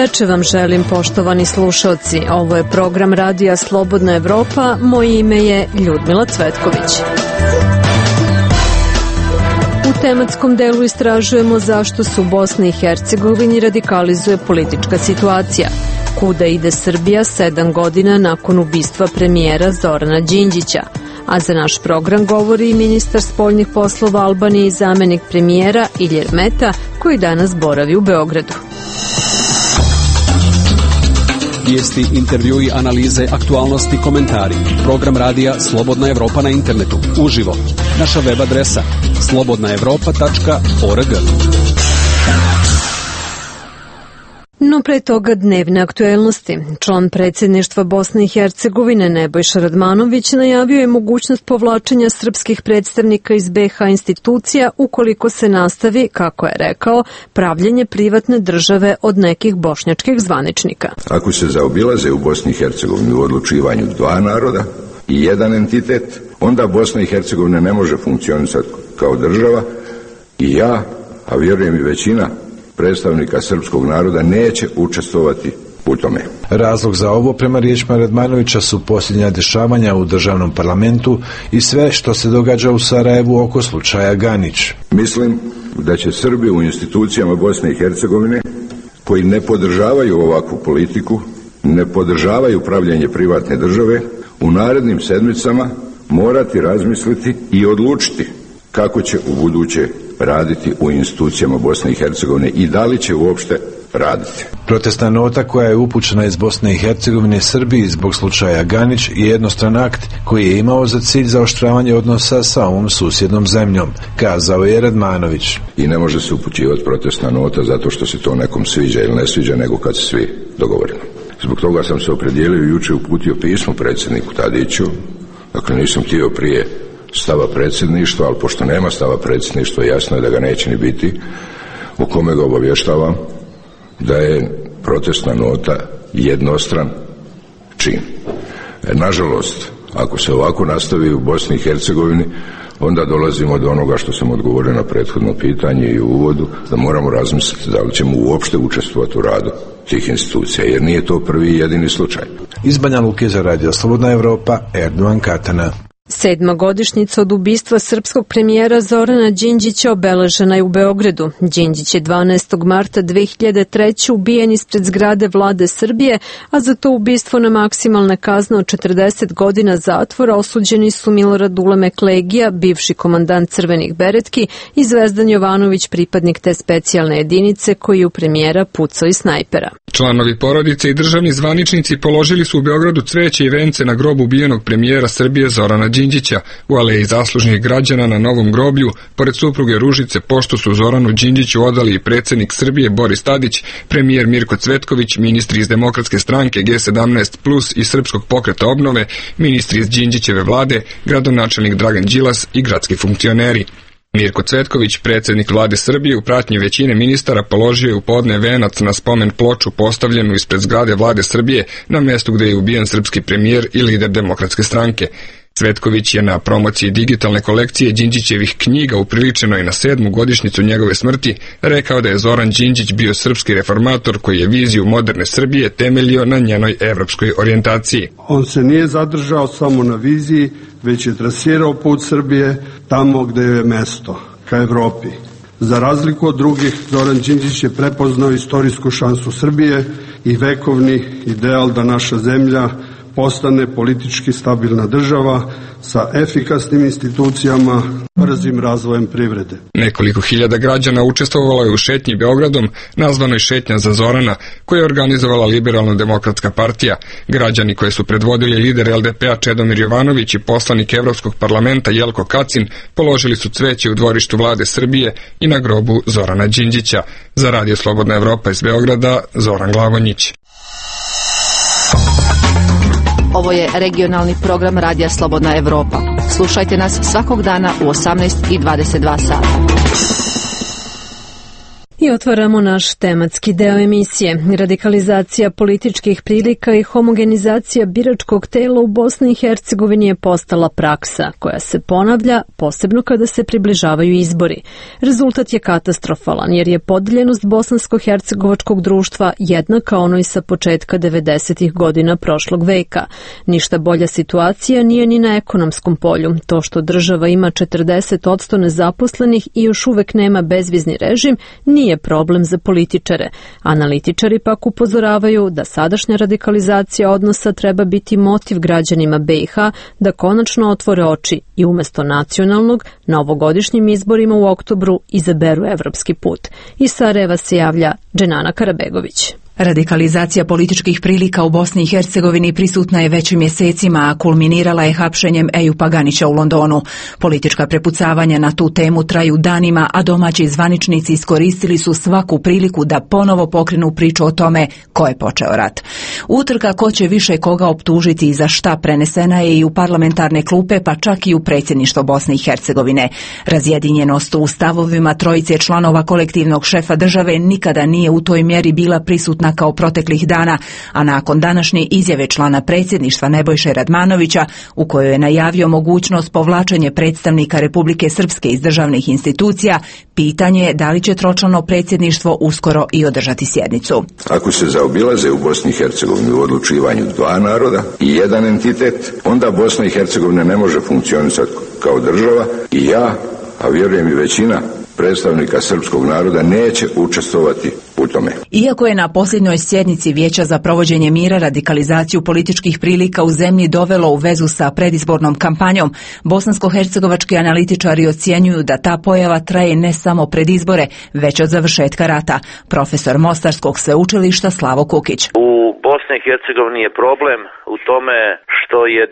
veče vam želim, poštovani slušalci. Ovo je program Radija Slobodna Evropa. Moje ime je Ljudmila Cvetković. U tematskom delu istražujemo zašto se u Bosni i Hercegovini radikalizuje politička situacija. Kuda ide Srbija 7 godina nakon ubistva premijera Zorana Đinđića? A za naš program govori i ministar spoljnih poslova Albanije i zamenik premijera Ilir Meta, koji danas boravi u Beogradu. Vijesti, intervjui, analize, aktualnosti, komentari. Program Radija Slobodna Evropa na internetu. Uživo. Naša web adresa slobodnaevropa.org. No pre toga dnevne aktuelnosti. Član predsjedništva Bosne i Hercegovine Nebojša Radmanović najavio je mogućnost povlačenja srpskih predstavnika iz BiH institucija ukoliko se nastavi, kako je rekao, pravljenje privatne države od nekih bošnjačkih zvaničnika. Ako se zaobilaze u Bosni i Hercegovini u odlučivanju dva naroda i jedan entitet, onda Bosna i Hercegovina ne može funkcionisati kao država i ja, a vjerujem i većina predstavnika srpskog naroda, neće učestvovati u tome. Razlog za ovo, prema riječima Radmanovića, su posljednja dešavanja u državnom parlamentu i sve što se događa u Sarajevu oko slučaja Ganić. Mislim da će Srbi u institucijama Bosne i Hercegovine, koji ne podržavaju ovakvu politiku, ne podržavaju pravljenje privatne države, u narednim sedmicama morati razmisliti i odlučiti kako će u buduće raditi u institucijama Bosne i Hercegovine i da li će uopšte raditi. Protestna nota koja je upućena iz Bosne i Hercegovine Srbiji zbog slučaja Ganić je jednostran akt koji je imao za cilj zaoštravanje odnosa sa ovom susjednom zemljom, kazao je Radmanović. I ne može se upućivati protestna nota zato što se to nekom sviđa ili ne sviđa, nego kad se svi dogovorimo. Zbog toga sam se opredijelio i jučer uputio pismo predsjedniku Tadiću. Dakle, nisam htio prije stava predsjedništva, ali pošto nema stava predsjedništva, jasno je da ga neće ni biti, u kome ga obavještavam da je protestna nota jednostran čin. Nažalost, ako se ovako nastavi u Bosni i Hercegovini, onda dolazimo do onoga što sam odgovorio na prethodno pitanje i u uvodu, da moramo razmisliti da li ćemo uopšte učestvovati u radu tih institucija, jer nije to prvi i jedini slučaj. Iz Banja Luke za Radio Slobodna Evropa, Erdogan Katana. 7. godišnjica od ubistva srpskog premijera Zorana Đinđića obeležena je u Beogradu. Đinđić je 12. marta 2003. ubijen ispred zgrade Vlade Srbije, a za to ubistvo na maksimalne kazne od 40 godina zatvora osuđeni su Milorad Ulemek Legija, bivši komandant Crvenih beretki, i Zvezdan Jovanović, pripadnik te specijalne jedinice koji je u premijera pucao iz snajpera. Članovi porodice i državni zvaničnici položili su u Beogradu cveće i vence na grob ubijenog premijera Srbije Zorana Đinđića u aleji zaslužnih građana na Novom groblju, pored supruge Ružice, pošto su Zoranu Đinđiću odali i predsjednik Srbije Boris Tadić, premijer Mirko Cvetković, ministri iz Demokratske stranke G17+ i Srpskog pokreta obnove, ministri iz Đinđićeve vlade, gradonačelnik Dragan Đilas i gradski funkcioneri. Mirko Cvetković, predsjednik vlade Srbije, u pratnji većine ministara položio je u podne venac na spomen ploču postavljenu ispred zgrade vlade Srbije na mjestu gdje je ubijen srpski premijer i lider Demokratske stranke. Cvetković je na promociji digitalne kolekcije Đinđićevih knjiga upriličenoj na 7. godišnjicu njegove smrti rekao da je Zoran Đinđić bio srpski reformator koji je viziju moderne Srbije temeljio na njenoj evropskoj orijentaciji. On se nije zadržao samo na viziji, već je trasirao put Srbije tamo gdje je mesto, ka Evropi. Za razliku od drugih, Zoran Đinđić je prepoznao istorijsku šansu Srbije i vekovni ideal da naša zemlja postane politički stabilna država sa efikasnim institucijama, brzim razvojem privrede. Nekoliko hiljada građana učestvovalo je u šetnji Beogradom, nazvanoj Šetnja za Zorana, koju je organizovala Liberalno-demokratska partija. Građani koje su predvodili lider LDP-a Čedomir Jovanović i poslanik Evropskog parlamenta Jelko Kacin položili su cveće u dvorištu vlade Srbije i na grobu Zorana Đinđića. Za Radio Slobodna Evropa iz Beograda, Zoran Glavonjić. Ovo je regionalni program Radija Slobodna Evropa. Slušajte nas svakog dana u 18:22 sata. I otvaramo naš tematski deo emisije. Radikalizacija političkih prilika i homogenizacija biračkog tela u Bosni i Hercegovini je postala praksa koja se ponavlja, posebno kada se približavaju izbori. Rezultat je katastrofalan jer je podeljenost bosansko-hercegovačkog društva jednaka onoj sa početka 90. godina prošlog veka. Ništa bolja situacija nije ni na ekonomskom polju. To što država ima 40% nezaposlenih i još uvek nema bezvizni režim nije problem za političare. Analitičari pak upozoravaju da sadašnja radikalizacija odnosa treba biti motiv građanima BiH da konačno otvore oči i umjesto nacionalnog, na ovogodišnjim izborima u oktobru izaberu evropski put. Iz Sarajeva se javlja Dženana Karabegović. Radikalizacija političkih prilika u Bosni i Hercegovini prisutna je već mjesecima, a kulminirala je hapšenjem Ejupa Ganića u Londonu. Politička prepucavanja na tu temu traju danima, a domaći zvaničnici iskoristili su svaku priliku da ponovo pokrenu priču o tome ko je počeo rat. Utrka ko će više koga optužiti i za šta prenesena je i u parlamentarne klupe, pa čak i u predsjedništvo Bosne i Hercegovine. Razjedinjenost u stavovima trojice članova kolektivnog šefa države nikada nije u toj mjeri bila prisutna kao proteklih dana, a nakon današnje izjave člana predsjedništva Nebojše Radmanovića, u kojoj je najavio mogućnost povlačenja predstavnika Republike Srpske iz državnih institucija, pitanje je da li će tročlano predsjedništvo uskoro i održati sjednicu. Ako se zaobilaze u Bosni i Hercegovini u odlučivanju dva naroda i jedan entitet, onda Bosna i Hercegovina ne može funkcionisati kao država i ja, a vjerujem i većina predstavnika srpskog naroda neće učestvovati u tome. Iako je na posljednjoj sjednici Vijeća za provođenje mira radikalizaciju političkih prilika u zemlji dovelo u vezu sa predizbornom kampanjom, bosansko-hercegovački analitičari ocjenjuju da ta pojava traje ne samo pred izbore, već od završetka rata. Profesor Mostarskog sveučilišta Slavo Kukić. U Bosni i Hercegovini je problem u tome što je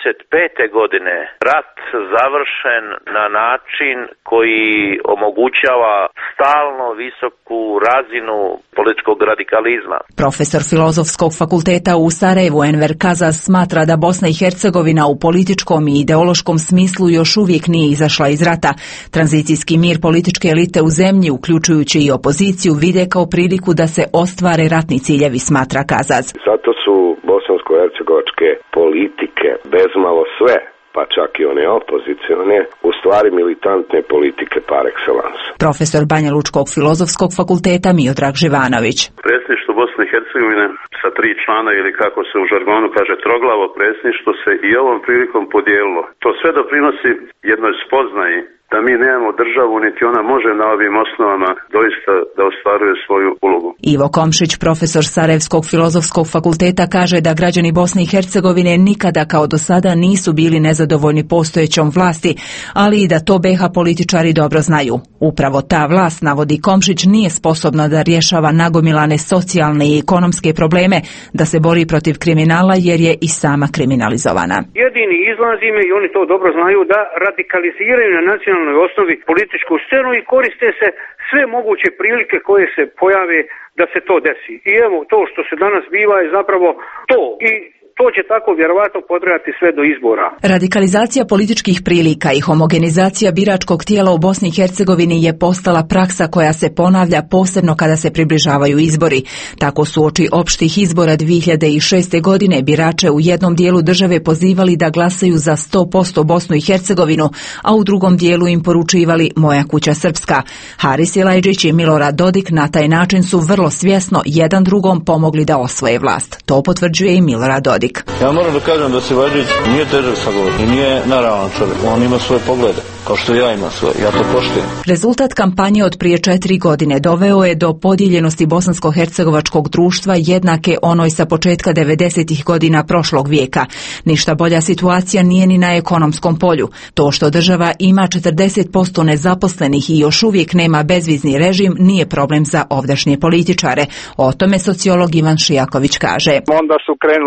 95. godine rat završen na način koji omogućava stalno visoku razinu političkog radikalizma. Profesor Filozofskog fakulteta u Sarajevu Enver Kazas smatra da Bosna i Hercegovina u političkom i ideološkom smislu još uvijek nije izašla iz rata. Tranzicijski mir političke elite u zemlji, uključujući i opoziciju, vide kao priliku da se ostvare ratni ciljevi, smatra Kazas. Zato su bosansko-hercegovačke politike bezmalo sve, pa čak i one opozicione, u stvari militantne politike par excellence. Profesor Banjalučkog filozofskog fakulteta Miodrag Živanović. Predsjedništvo Bosne i Hercegovine sa 3 člana, ili kako se u žargonu kaže troglavo predsjedništvo, se i ovom prilikom podijelilo. To sve doprinosi jednoj spoznaji da mi nemamo državu, niti ona može na ovim osnovama doista da ostvaruje svoju ulogu. Ivo Komšić, profesor Sarajevskog filozofskog fakulteta, kaže da građani Bosne i Hercegovine nikada kao do sada nisu bili nezadovoljni postojećom vlasti, ali i da to BiH političari dobro znaju. Upravo ta vlast, navodi Komšić, nije sposobna da rješava nagomilane socijalne i ekonomske probleme, da se bori protiv kriminala jer je i sama kriminalizovana. Jedini izlaz im je, i oni to dobro znaju, da radikaliziraju na nacionalnoj osnovi političku scenu i koriste se sve moguće prilike koje se pojave da se to desi. I evo, to što se danas biva je zapravo to. I to će tako vjerovatno potrajati sve do izbora. Radikalizacija političkih prilika i homogenizacija biračkog tijela u Bosni i Hercegovini je postala praksa koja se ponavlja posebno kada se približavaju izbori. Tako su uoči opštih izbora 2006. godine birače u jednom dijelu države pozivali da glasaju za 100% Bosnu i Hercegovinu, a u drugom dijelu im poručivali Moja kuća Srpska. Haris Ilajđić i Milorad Dodik na taj način su vrlo svjesno jedan drugom pomogli da osvoje vlast. To potvrđuje i Milorad Dodik. Ja moram da kažem da Sivajđić nije težak sagovornik i nije naravan čovjek. On ima svoje poglede, kao što ja imam svoje. Ja to poštujem. Rezultat kampanje od prije 4 godine doveo je do podijeljenosti bosansko-hercegovačkog društva jednake onoj sa početka 90. godina prošlog vijeka. Ništa bolja situacija nije ni na ekonomskom polju. To što država ima 40% nezaposlenih i još uvijek nema bezvizni režim nije problem za ovdašnje političare. O tome sociolog Ivan Šijaković kaže. Onda su krenuli sa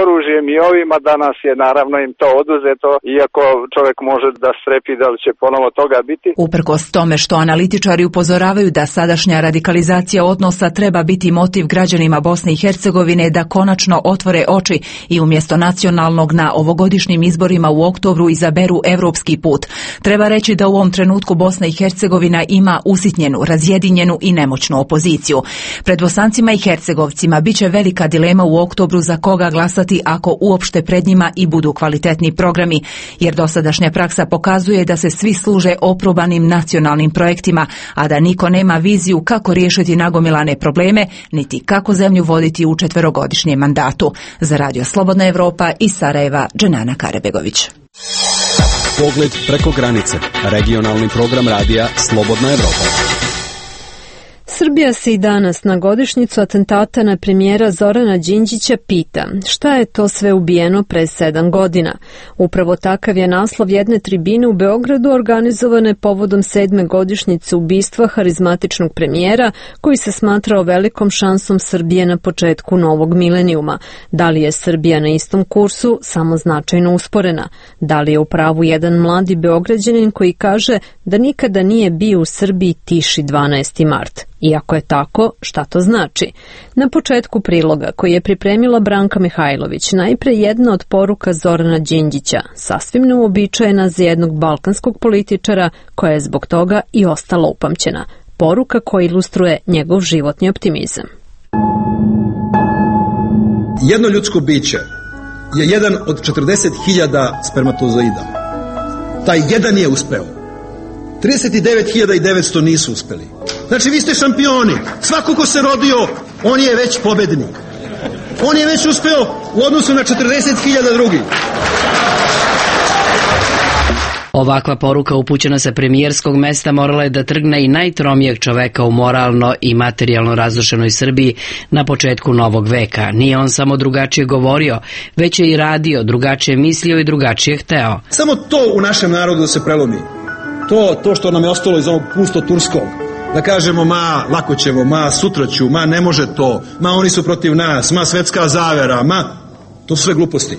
oružjem i ovima, danas je naravno im to oduzeto, iako čovjek može da strepi da li će ponovo toga biti. Uprkos tome što analitičari upozoravaju da sadašnja radikalizacija odnosa treba biti motiv građanima Bosne i Hercegovine da konačno otvore oči i umjesto nacionalnog na ovogodišnjim izborima u oktobru izaberu evropski put. Treba reći da u ovom trenutku Bosna i Hercegovina ima usitnjenu, razjedinjenu i nemoćnu opoziciju. Pred Bosancima i Hercegovcima biće velika dilema u oktobru za koga glasati ako uopšte pred njima i budu kvalitetni programi, jer dosadašnja praksa pokazuje da se svi služe oprobanim nacionalnim projektima, a da niko nema viziju kako riješiti nagomilane probleme, niti kako zemlju voditi u 4-godišnjem mandatu. Za Radio Slobodna Evropa iz Sarajeva, Dženana Karebegović. Pogled preko granice. Regionalni program radija Slobodna Evropa. Srbija se i danas na godišnjicu atentata na premijera Zorana Đinđića pita šta je to sve ubijeno pre 7 godina. Upravo takav je naslov jedne tribine u Beogradu organizovane povodom 7. godišnjice ubistva harizmatičnog premijera koji se smatrao velikom šansom Srbije na početku novog milenijuma. Da li je Srbija na istom kursu, samo značajno usporena? Da li je u pravu jedan mladi Beograđanin koji kaže da nikada nije bio u Srbiji tiši 12. mart? Iako je tako, šta to znači? Na početku priloga koji je pripremila Branka Mihajlović, najpre jedna od poruka Zorana Đinđića, sasvim neuobičajena za jednog balkanskog političara koja je zbog toga i ostala upamćena. Poruka koja ilustruje njegov životni optimizam. Jedno ljudsko biće je jedan od 40.000 spermatozoida. Taj jedan je uspeo. 39.900 nisu uspeli. Znači vi ste šampioni. Svako ko se rodio, on je već pobednik. On je već uspeo u odnosu na 40.000 drugih. Ovakva poruka upućena sa premijerskog mesta morala je da trgne i najtromijeg čoveka u moralno i materijalno razrušenoj Srbiji na početku novog veka. Nije on samo drugačije govorio, već je i radio, drugačije mislio i drugačije hteo. Samo to u našem narodu da se prelomi. To što nam je ostalo iz ovog pusto turskog. Da kažemo, ma, lako ćemo, ma, sutra ću, ma, ne može to, ma, oni su protiv nas, ma, svetska zavera, ma, to su sve gluposti.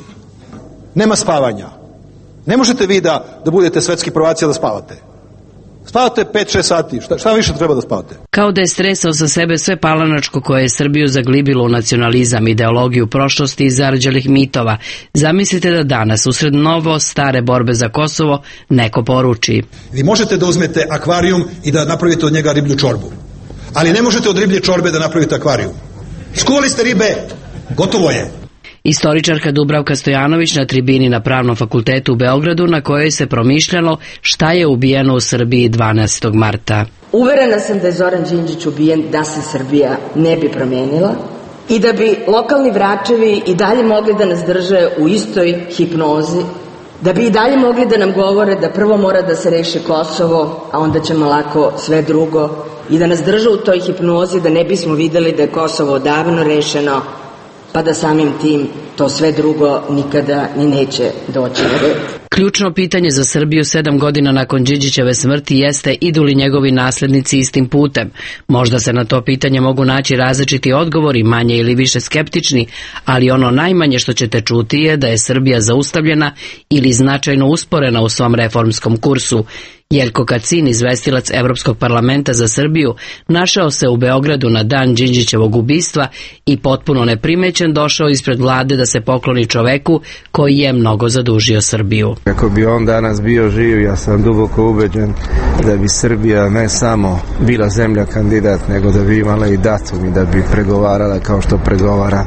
Nema spavanja. Ne možete vi da budete svetski prvaci da spavate. Spavate 5-6 sati, šta više treba da spavate? Kao da je stresao sa sebe sve palanačko koje je Srbiju zaglibilo u nacionalizam, ideologiju prošlosti i zarđalih mitova. Zamislite da danas, usred novo stare borbe za Kosovo, neko poruči. Vi možete da uzmete akvarijum i da napravite od njega riblju čorbu. Ali ne možete od riblje čorbe da napravite akvarijum. Skuvali ste ribe, gotovo je. Istoričarka Dubravka Stojanović na tribini na Pravnom fakultetu u Beogradu, na kojoj se promišljalo šta je ubijeno u Srbiji 12. marta. Uverena sam da je Zoran Đinđić ubijen da se Srbija ne bi promenila i da bi lokalni vračevi i dalje mogli da nas drže u istoj hipnozi, da bi i dalje mogli da nam govore da prvo mora da se reši Kosovo, a onda ćemo lako sve drugo, i da nas drže u toj hipnozi da ne bismo videli da je Kosovo odavno rešeno, pa da samim tim to sve drugo nikada ni neće doći na red. Ključno pitanje za Srbiju 7 godina nakon Đinđićeve smrti jeste idu li njegovi naslednici istim putem. Možda se na to pitanje mogu naći različiti odgovori, manje ili više skeptični, ali ono najmanje što ćete čuti je da je Srbija zaustavljena ili značajno usporena u svom reformskom kursu. Jelko Kacin, izvestilac Evropskog parlamenta za Srbiju, našao se u Beogradu na dan Đinđićevog ubistva i potpuno neprimećen došao ispred vlade da se pokloni čoveku koji je mnogo zadužio Srbiju. Ako bi on danas bio živ, ja sam duboko ubeđen da bi Srbija ne samo bila zemlja kandidat, nego da bi imala i datum i da bi pregovarala kao što pregovara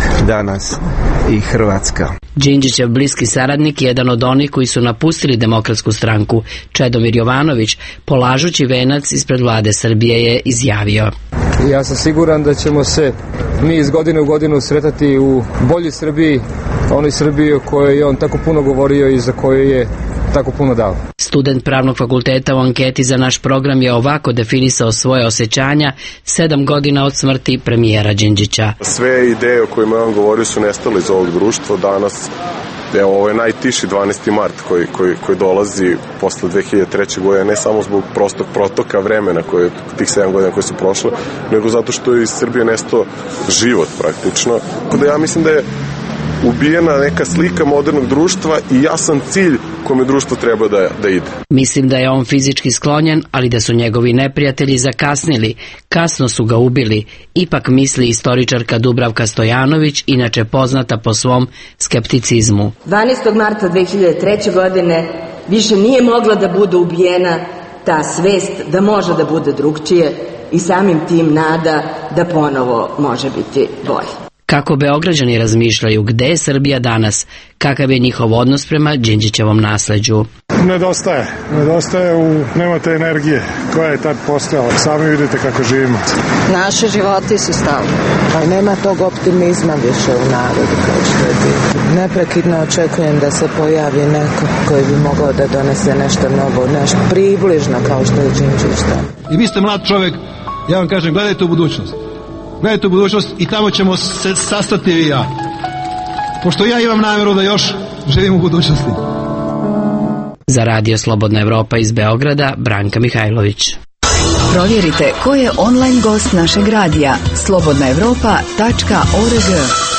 danas i Hrvatska. Đinđićev bliski saradnik je jedan od onih koji su napustili Demokratsku stranku. Čedomir Jovanović, polažući venac ispred vlade Srbije, je izjavio: Ja sam siguran da ćemo se mi iz godine u godinu sretati u boljoj Srbiji, onoj Srbiji o kojoj je on tako puno govorio i za koju je tako puno dao. Student Pravnog fakulteta u anketi za naš program je ovako definisao svoje osjećanja 7 godina od smrti premijera Đinđića. Sve ideje o kojima je on govorio su nestale iz ovog društva. Danas ovo je najtiši 12. mart koji dolazi posle 2003. godine, ne samo zbog prostog protoka vremena tih 7 godina koje su prošle, nego zato što je iz Srbije nestao život praktično. Ja mislim da je ubijena neka slika modernog društva i jasan cilj kome društvo treba da ide. Mislim da je on fizički sklonjen, ali da su njegovi neprijatelji zakasnili. Kasno su ga ubili. Ipak misli istoričarka Dubravka Stojanović, inače poznata po svom skepticizmu. 12. marta 2003. godine više nije mogla da bude ubijena ta svest da može da bude drugčije i samim tim nada da ponovo može biti bolje. Kako Beograđani razmišljaju, gde je Srbija danas, kakav je njihov odnos prema Đinđićevom nasleđu? Nedostaje nemate energije koja je tad postojala. Sami vidite kako živimo. Naši životi su stali, ali nema tog optimizma više u narodu kao što je bilo. Neprekidno očekujem da se pojavi neko koji bi mogao da donese nešto novo, nešto približno kao što je Đinđić. I vi ste mlad čovjek, ja vam kažem, gledajte u budućnost. Gledajte u budućnost i tamo ćemo se sastati i ja. Pošto ja imam namjeru da još živim u budućnosti. Za Radio Slobodna Evropa iz Beograda, Branka Mihajlović. Provjerite ko je online gost našeg radija. slobodnaevropa.org.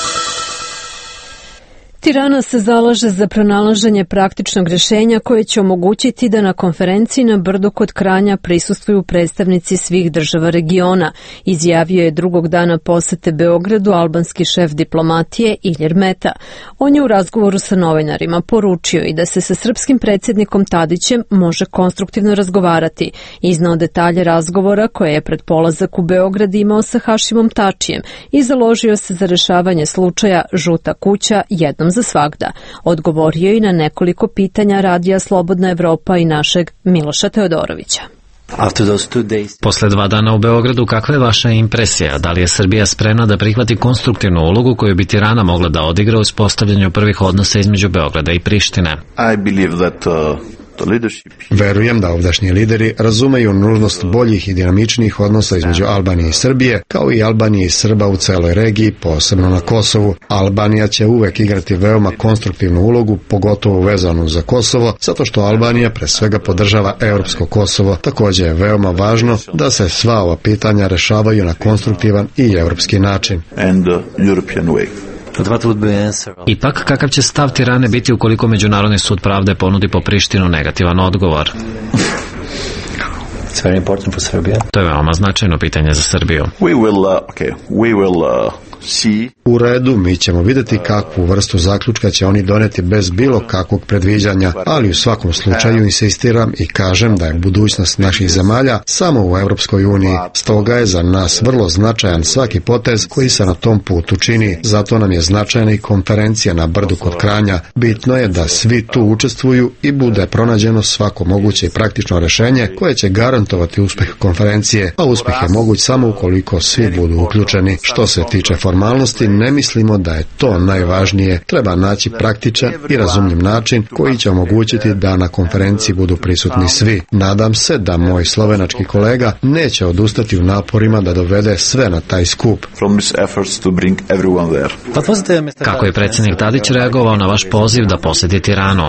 Tirana se zalaže za pronalaženje praktičnog rješenja koje će omogućiti da na konferenciji na brdu kod Kranja prisustvuju predstavnici svih država regiona, izjavio je drugog dana posete Beogradu albanski šef diplomatije Ilir Meta. On je u razgovoru sa novinarima poručio i da se sa srpskim predsjednikom Tadićem može konstruktivno razgovarati. Iznao detalje razgovora koje je pred polazak u Beograd imao sa Hašimom Tačijem i založio se za rješavanje slučaja Žuta kuća jednom za svagda. Odgovorio i na nekoliko pitanja Radija Slobodna Evropa i našeg Miloša Teodorovića. Posle 2 dana u Beogradu, kakva je vaša impresija? Da li je Srbija spremna da prihvati konstruktivnu ulogu koju bi Tirana mogla da odigra u uspostavljanju prvih odnosa između Beograda i Prištine? Verujem da ovdašnji lideri razumeju nužnost boljih i dinamičnijih odnosa između Albanije i Srbije, kao i Albanije i Srba u celoj regiji, posebno na Kosovu. Albanija će uvek igrati veoma konstruktivnu ulogu, pogotovo vezanu za Kosovo, zato što Albanija pre svega podržava evropsko Kosovo. Također je veoma važno da se sva ova pitanja rešavaju na konstruktivan i evropski način. Ipak, kakav će stav Tirane biti ukoliko Međunarodni sud pravde ponudi po Prištinu negativan odgovor? To je veoma značajno pitanje za Srbiju. U redu, mi ćemo vidjeti kakvu vrstu zaključka će oni doneti bez bilo kakvog predviđanja, ali u svakom slučaju insistiram i kažem da je budućnost naših zemalja samo u Europskoj uniji. Stoga je za nas vrlo značajan svaki potez koji se na tom putu čini. Zato nam je značajna i konferencija na brdu kod Kranja. Bitno je da svi tu učestvuju i bude pronađeno svako moguće i praktično rješenje koje će garantovati uspjeh konferencije, a uspjeh je moguć samo ukoliko svi budu uključeni. Što se tiče formalnosti, ne mislimo da je to najvažnije. Treba naći praktičan i razumljiv način koji će omogućiti da na konferenciji budu prisutni svi. Nadam se da moj slovenački kolega neće odustati u naporima da dovede sve na taj skup. Kako je predsjednik Tadić reagovao na vaš poziv da posjeti Tiranu?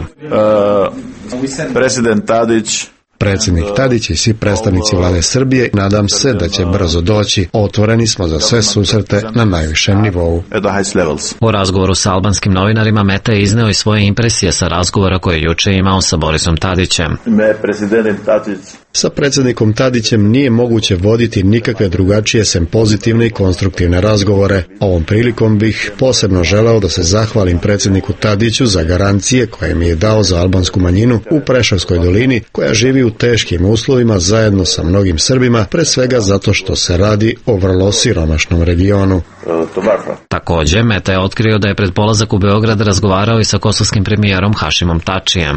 Predsjednik Tadić i svi predstavnici vlade Srbije, nadam se da će brzo doći. Otvoreni smo za sve susrete na najvišem nivou. U razgovoru sa albanskim novinarima Meta je izneo i svoje impresije sa razgovora koje je juče imao sa Borisom Tadićem. Sa predsjednikom Tadićem nije moguće voditi nikakve drugačije sem pozitivne i konstruktivne razgovore. Ovom prilikom bih posebno želeo da se zahvalim predsjedniku Tadiću za garancije koje mi je dao za albansku manjinu u Preševskoj dolini, koja živi u teškim uslovima zajedno sa mnogim Srbima, pre svega zato što se radi o vrlo siromašnom regionu. Također, Meta je otkrio da je pred polazak u Beograd razgovarao i sa kosovskim premijerom Hašimom Tačijem.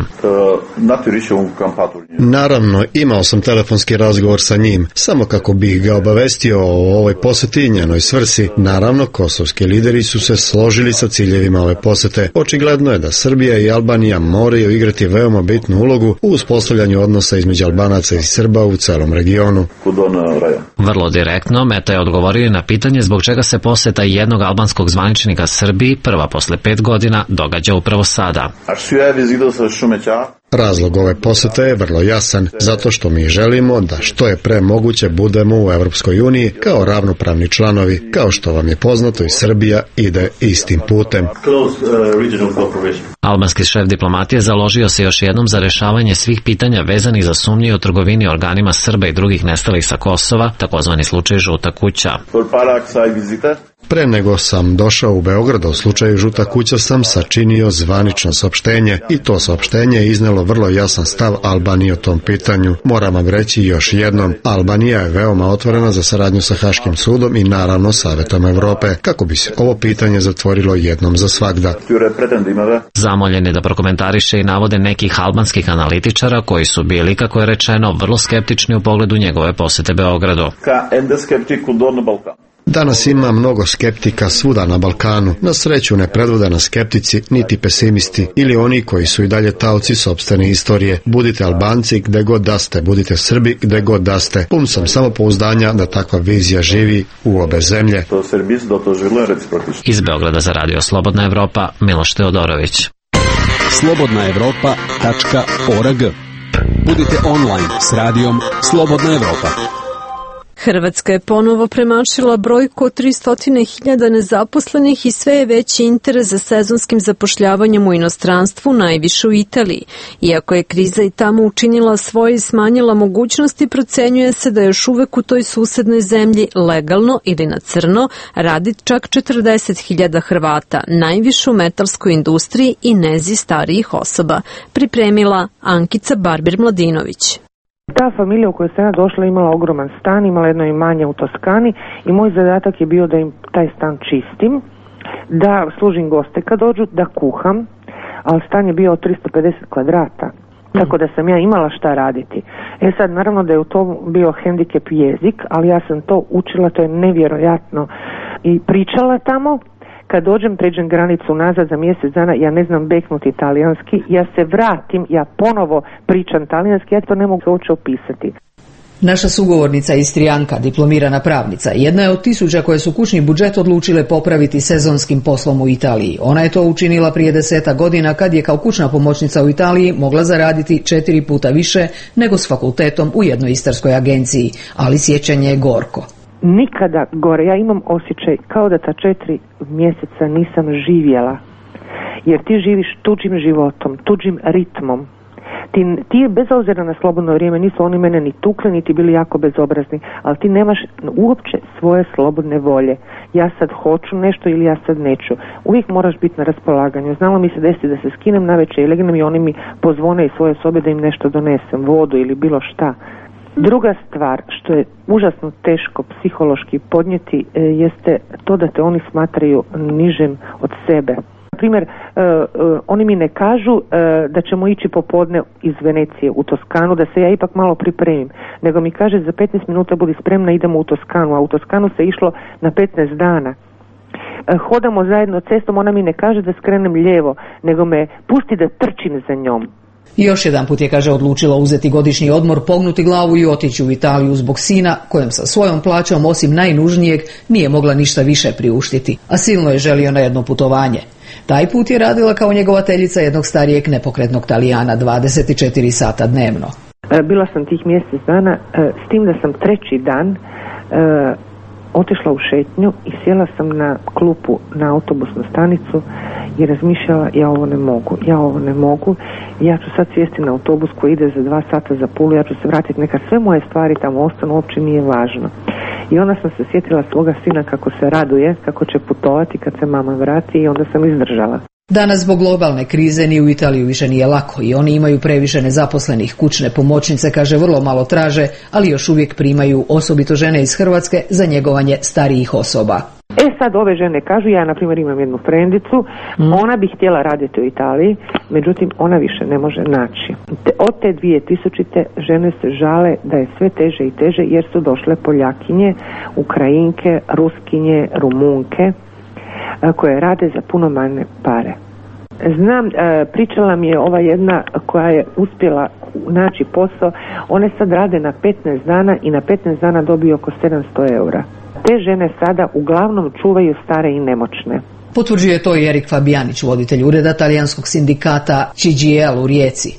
Naravno, imao sam telefonski razgovor sa njim, samo kako bih ga obavestio o ovoj poseti i njenoj svrsi. Naravno, kosovski lideri su se složili sa ciljevima ove posete. Očigledno je da Srbija i Albanija moraju igrati veoma bitnu ulogu u uspostavljanju odnosa između Albanaca i Srba u celom regionu. Vrlo direktno, Meta je odgovorio na pitanje zbog čega se poseta jednog albanskog zvaničnika Srbiji, prva posle 5 godina, događa upravo sada. Razlog ove posete je vrlo jasan, zato što mi želimo da što je pre moguće budemo u Evropskoj uniji kao ravnopravni članovi, kao što vam je poznato i Srbija ide istim putem. Albanski šef diplomatije založio se još jednom za rešavanje svih pitanja vezanih za sumnje o trgovini organima Srba i drugih nestalih sa Kosova, takozvani slučaj Žuta kuća. Pre nego sam došao u Beograd u slučaju Žuta kuća sam sačinio zvanično saopštenje i to saopštenje je iznelo vrlo jasan stav Albanije o tom pitanju. Moram vam reći još jednom, Albanija je veoma otvorena za saradnju sa Haškim sudom i naravno Savetom Evrope, kako bi se ovo pitanje zatvorilo jednom za svagda. Zamoljen je da prokomentariše i navode nekih albanskih analitičara koji su bili, kako je rečeno, vrlo skeptični u pogledu njegove posete Beogradu. Danas ima mnogo skeptika svuda na Balkanu. Na sreću ne predvode nas skeptici, niti pesimisti, ili oni koji su i dalje taoci sopstvene istorije. Budite Albanci gde god da ste, budite Srbi gde god da ste. Pun sam samopouzdanja da takva vizija živi u obe zemlje. Iz Beograda za Radio Slobodna Evropa, Miloš Teodorović. slobodnaevropa.org. Budite online s radijom Slobodna Evropa. Hrvatska je ponovo premašila brojku od 300.000 nezaposlenih i sve je veći interes za sezonskim zapošljavanjem u inostranstvu, najviše u Italiji. Iako je kriza i tamo učinila svoje i smanjila mogućnosti, procenjuje se da još uvek u toj susednoj zemlji legalno ili na crno radi čak 40.000 Hrvata, najviše u metalskoj industriji i nezi starijih osoba. Pripremila Ankica Barbir-Mladinović. Ta familija u kojoj sam ja došla imala ogroman stan, imala jedno imanje u Toskani i moj zadatak je bio da im taj stan čistim, da služim goste kad dođu, da kuham, ali stan je bio od 350 kvadrata, tako da sam ja imala šta raditi. Sad, naravno da je u tom bio hendikep jezik, ali ja sam to učila, to je nevjerojatno, i pričala tamo. Kad dođem, pređem granicu nazad za mjesec dana, ja ne znam beknuti talijanski, ja se vratim, ja ponovo pričam talijanski, ja to ne mogu uopće opisati. Naša sugovornica Istrijanka, diplomirana pravnica, jedna je od tisuća koje su kućni budžet odlučile popraviti sezonskim poslom u Italiji. Ona je to učinila prije 10 godina kad je kao kućna pomoćnica u Italiji mogla zaraditi 4 puta više nego s fakultetom u jednoj istarskoj agenciji, ali sjećanje je gorko. Nikada gore, ja imam osjećaj kao da ta 4 mjeseca nisam živjela, jer ti živiš tuđim životom, tuđim ritmom. Ti bez obzira na slobodno vrijeme, nisu oni mene ni tukli, niti bili jako bezobrazni, ali ti nemaš uopće svoje slobodne volje. Ja sad hoću nešto ili ja sad neću. Uvijek moraš biti na raspolaganju. Znalo mi se desiti da se skinem navečer i legnem i oni mi pozvone iz svoje sobe da im nešto donesem, vodu ili bilo šta. Druga stvar, što je užasno teško psihološki podnijeti, jeste to da te oni smatraju nižem od sebe. Na primjer, oni mi ne kažu da ćemo ići popodne iz Venecije u Toskanu, da se ja ipak malo pripremim, nego mi kaže za 15 minuta budi spremna, idemo u Toskanu, a u Toskanu se išlo na 15 dana. Hodamo zajedno cestom, ona mi ne kaže da skrenem lijevo, nego me pusti da trčim za njom. Još jedan put je, kaže, odlučila uzeti godišnji odmor, pognuti glavu i otići u Italiju zbog sina, kojem sa svojom plaćom, osim najnužnijeg, nije mogla ništa više priuštiti, a silno je želio na jedno putovanje. Taj put je radila kao njegovateljica jednog starijeg nepokretnog Talijana 24 sata dnevno. Bila sam tih mjesec dana, s tim da sam treći dan otišla u šetnju i sjela sam na klupu na autobusnu stanicu i razmišljala, ja ovo ne mogu, ja ću sad sjesti na autobus koji ide za 2 sata za Pulu, ja ću se vratiti, neka sve moje stvari tamo ostanu, uopće nije važno. I onda sam se sjetila svoga sina kako se raduje, kako će putovati kad se mama vrati, i onda sam izdržala. Danas zbog globalne krize ni u Italiju više nije lako i oni imaju previše nezaposlenih. Kućne pomoćnice, kaže, vrlo malo traže, ali još uvijek primaju, osobito žene iz Hrvatske, za njegovanje starijih osoba. Sad ove žene kažu, ja na primjer imam jednu frendicu, ona bi htjela raditi u Italiji, međutim ona više ne može naći. Od te 2000. žene se žale da je sve teže i teže, jer su došle Poljakinje, Ukrajinke, Ruskinje, Rumunke, koje rade za puno manje pare. Znam, pričala mi je ova jedna koja je uspjela naći posao, one sad rade na 15 dana i na 15 dana dobiju oko 700 eura. Te žene sada uglavnom čuvaju stare i nemoćne. Potvrđuje to i Erik Fabijanić, voditelj ureda talijanskog sindikata CGIL u Rijeci.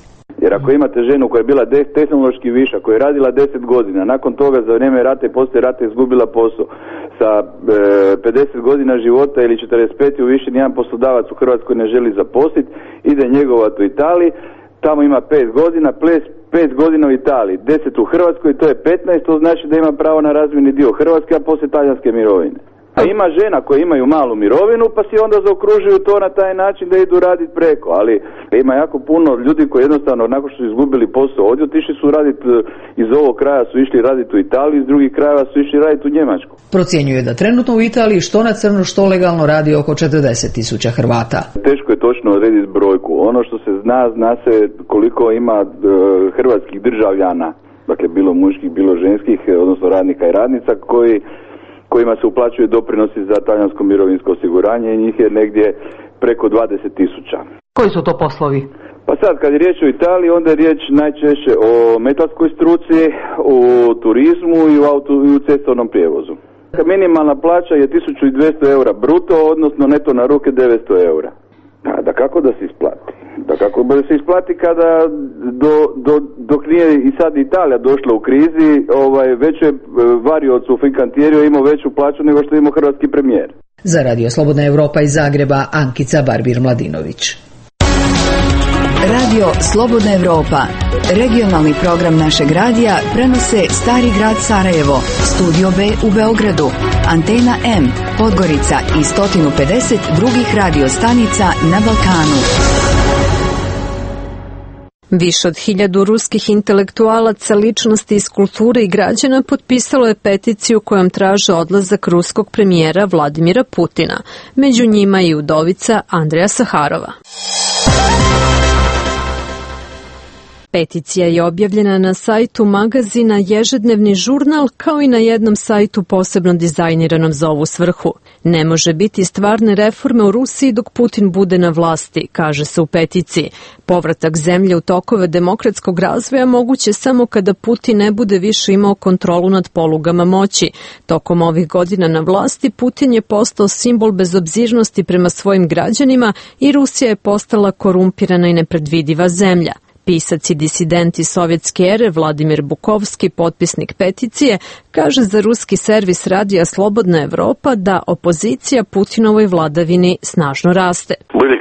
Jer ako imate ženu koja je bila tehnološki viša, koja je radila 10 godina, nakon toga za vrijeme rata i poslije rata izgubila posao, sa 50 godina života ili 45 u više nijedan poslodavac u Hrvatskoj ne želi zaposliti, ide njegovati u Italiji, tamo ima 5 godina, 5 godina u Italiji, 10 u Hrvatskoj, to je 15, to znači da ima pravo na razmjerni dio Hrvatske, a poslije talijanske mirovine. A ima žena koje imaju malu mirovinu pa si onda zaokružuju to na taj način da idu raditi preko, ali ima jako puno ljudi koji jednostavno nakon što su izgubili posao ovdje otišli su raditi iz ovog kraja, su išli raditi u Italiju, iz drugih krajeva su išli raditi u Njemačku. Procjenjuje da trenutno u Italiji što na crno što legalno radi oko 40.000 Hrvata. Teško je točno odrediti brojku. Ono što se zna se koliko ima hrvatskih državljana, dakle bilo muških, bilo ženskih, odnosno radnika i radnica kojima se uplaćuju doprinosi za talijansko mirovinsko osiguranje i njih je negdje preko 20.000. Koji su to poslovi? Pa sad, kad je riječ o Italiji, onda je riječ najčešće o metalskoj struci, u turizmu i u cestovnom prijevozu. Minimalna plaća je 1.200 eura bruto, odnosno neto na ruke 900 eura. Da kako da se isplati? Da kako da se isplati kada dok nije i sad Italija došla u krizi, već je Varioc u Fincantieriu imao veću plaću nego što je imao hrvatski premijer. Za Radio Slobodna Evropa iz Zagreba, Ankica Barbir-Mladinović. Radio Slobodna Evropa, regionalni program našeg radija, prenose Stari grad Sarajevo, Studio B u Beogradu, Antena M, Podgorica i 150 drugih radiostanica na Balkanu. Više od 1000 ruskih intelektualaca, ličnosti iz kulture i građana potpisalo je peticiju kojom traže odlazak ruskog premijera Vladimira Putina. Među njima i udovica Andreja Saharova. Peticija je objavljena na sajtu magazina Ježednevni žurnal kao i na jednom sajtu posebno dizajniranom za ovu svrhu. Ne može biti stvarne reforme u Rusiji dok Putin bude na vlasti, kaže se u peticiji. Povratak zemlje u tokove demokratskog razvoja moguće samo kada Putin ne bude više imao kontrolu nad polugama moći. Tokom ovih godina na vlasti Putin je postao simbol bezobzirnosti prema svojim građanima i Rusija je postala korumpirana i nepredvidiva zemlja. Pisac i disident iz sovjetske ere Vladimir Bukovski, potpisnik peticije, kaže za ruski servis radija Slobodna Evropa da opozicija Putinovoj vladavini snažno raste.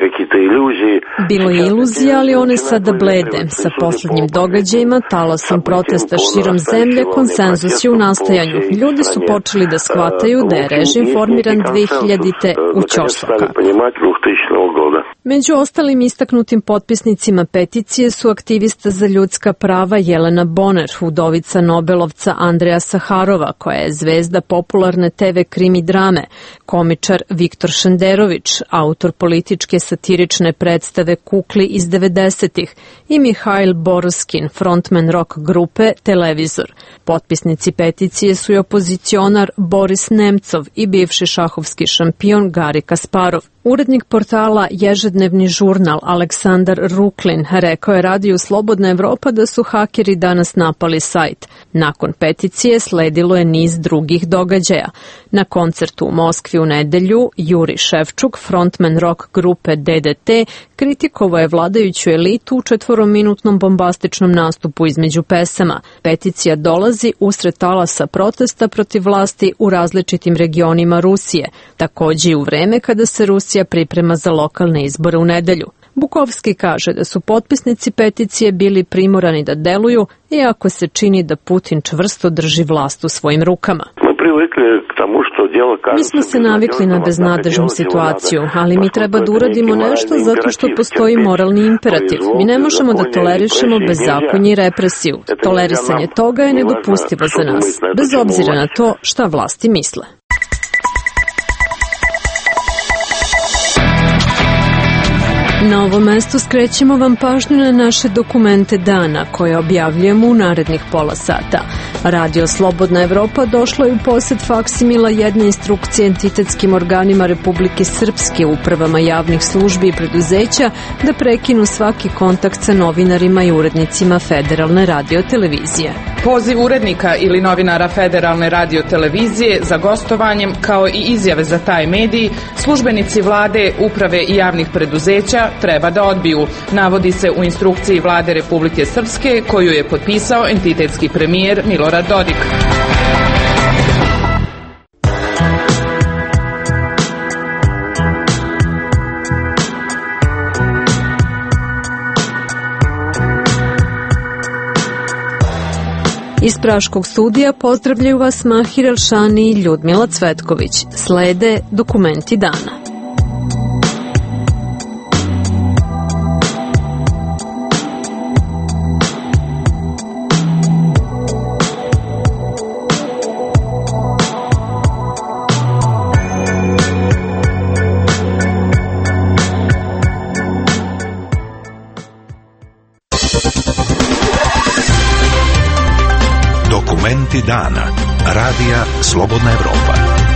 Bilo je iluzija, ali one sada blede. Sa posljednjim događajima, talasom protesta širom zemlje, konsenzus je u nastajanju. Ljudi su počeli da shvataju da je režim formiran 2000. u ćošsokak. Među ostalim istaknutim potpisnicima peticije su aktivista za ljudska prava Jelena Boner, udovica Nobelovca Andreja Saharova, koja je zvezda popularne TV krimi drame, komičar Viktor Šenderović, autor političke satirične predstave Kukli iz 90-ih i Mihail Boroskin, frontman rock grupe Televizor. Potpisnici peticije su i opozicionar Boris Nemcov i bivši šahovski šampion Gari Kasparov. Urednik portala Ježednevni žurnal Aleksandar Ruklin rekao je radiju Slobodna Evropa da su hakeri danas napali sajt. Nakon peticije sledilo je niz drugih događaja. Na koncertu u Moskvi u nedelju Juri Ševčuk, frontman rock grupe DDT, kritikovao je vladajuću elitu u 4-minutnom bombastičnom nastupu između pesama. Peticija dolazi usred talasa protesta protiv vlasti u različitim regionima Rusije, takođe i u vreme kada se Rusija priprema za lokalne izbore u nedelju. Bukovski kaže da su potpisnici peticije bili primorani da deluju, iako se čini da Putin čvrsto drži vlast u svojim rukama. Mi smo se navikli na beznadežnu situaciju, ali mi treba da uradimo nešto zato što postoji moralni imperativ. Mi ne možemo da tolerišemo bezakonje i represiju. Tolerisanje toga je nedopustivo za nas, bez obzira na to šta vlasti misle. Na ovom mestu skrećemo vam pažnju na naše dokumente dana koje objavljujemo u narednih pola sata. Radio Slobodna Evropa došla je u posjed faksimila jedne instrukcije entitetskim organima Republike Srpske, upravama javnih službi i preduzeća da prekinu svaki kontakt sa novinarima i urednicima Federalne radiotelevizije. Poziv urednika ili novinara Federalne radiotelevizije za gostovanjem, kao i izjave za taj medij, službenici vlade, uprave i javnih preduzeća treba da odbiju, navodi se u instrukciji Vlade Republike Srpske koju je potpisao entitetski premijer Milorad Dodik. Iz Praškog studija pozdravljaju vas Mahir Elšani i Ljudmila Cvetković. Slede dokumenti dana. Dokumenti dana. Radija Slobodna Evropa.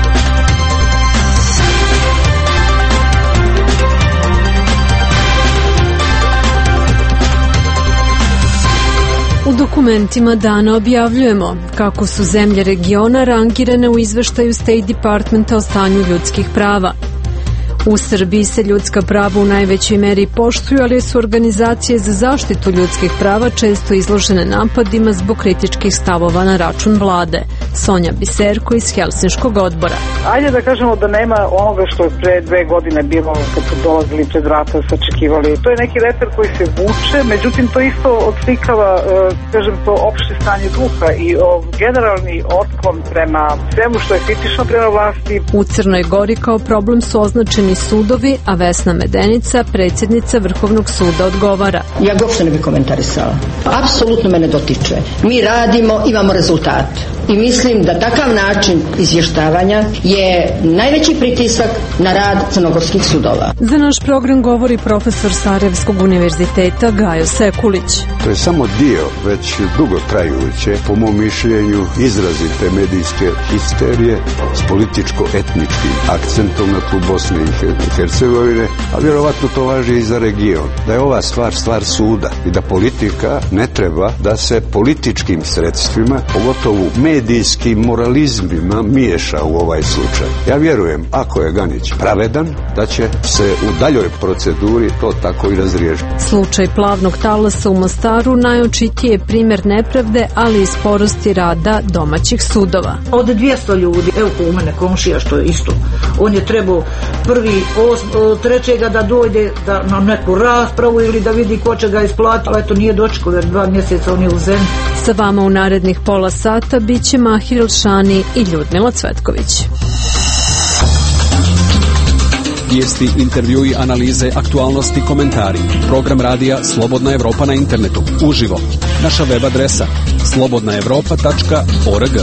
U dokumentima dana objavljujemo kako su zemlje regiona rangirane u izveštaju State Departmenta o stanju ljudskih prava. U Srbiji se ljudska prava u najvećoj meri poštuju, ali su organizacije za zaštitu ljudskih prava često izložene napadima zbog kritičkih stavova na račun vlade. Sonja Biserko iz Helsinškog odbora. Ajde da kažemo da nema onoga što je pre 2 godine bilo kad su dolazili pred vrata, sačekivali. To je neki reper koji se vuče, međutim to isto odslikava, kažem, to opšte stanje duha i generalni otklon prema svemu što je kritično prema vlasti. U Crnoj Gori kao problem su označeni sudovi, a Vesna Medenica, predsjednica Vrhovnog suda, odgovara. Ja uopšte ne bih komentarisala. Apsolutno me ne dotiče. Mi radimo, imamo rezultat. I mislim da takav način izvještavanja je najveći pritisak na rad crnogorskih sudova. Za naš program govori profesor Sarajevskog univerziteta Gajo Sekulić. To je samo dio već dugo trajuće, po mom mišljenju, izrazite medijske histerije s političko-etničkim akcentom na tlu Bosne i Hercegovine, a vjerovatno to važi i za region. Da je ova stvar suda i da politika ne treba da se političkim sredstvima, pogotovo medijskim moralizmima, miješa u ovaj slučaj. Ja vjerujem, ako je Ganić pravedan, da će se u daljoj proceduri to tako i razriješiti. Slučaj plavnog talasa u Mostaru najočitiji je primjer nepravde, ali i sporosti rada domaćih sudova. Od 200 ljudi, evo ko u mene komšija što je isto, on je trebao 1.3. da dojde na neku raspravu ili da vidi ko će ga isplatiti, ali eto nije dočekao, jer 2 mjeseca on je u zemlji. Sa vama u narednih pola sata bit će Mahir Elšani i Ljudmila Cvetković. Vijesti, intervjui, analize, aktualnosti, komentari. Program radija Slobodna Evropa na internetu. Uživo. Naša web adresa slobodnaevropa.org.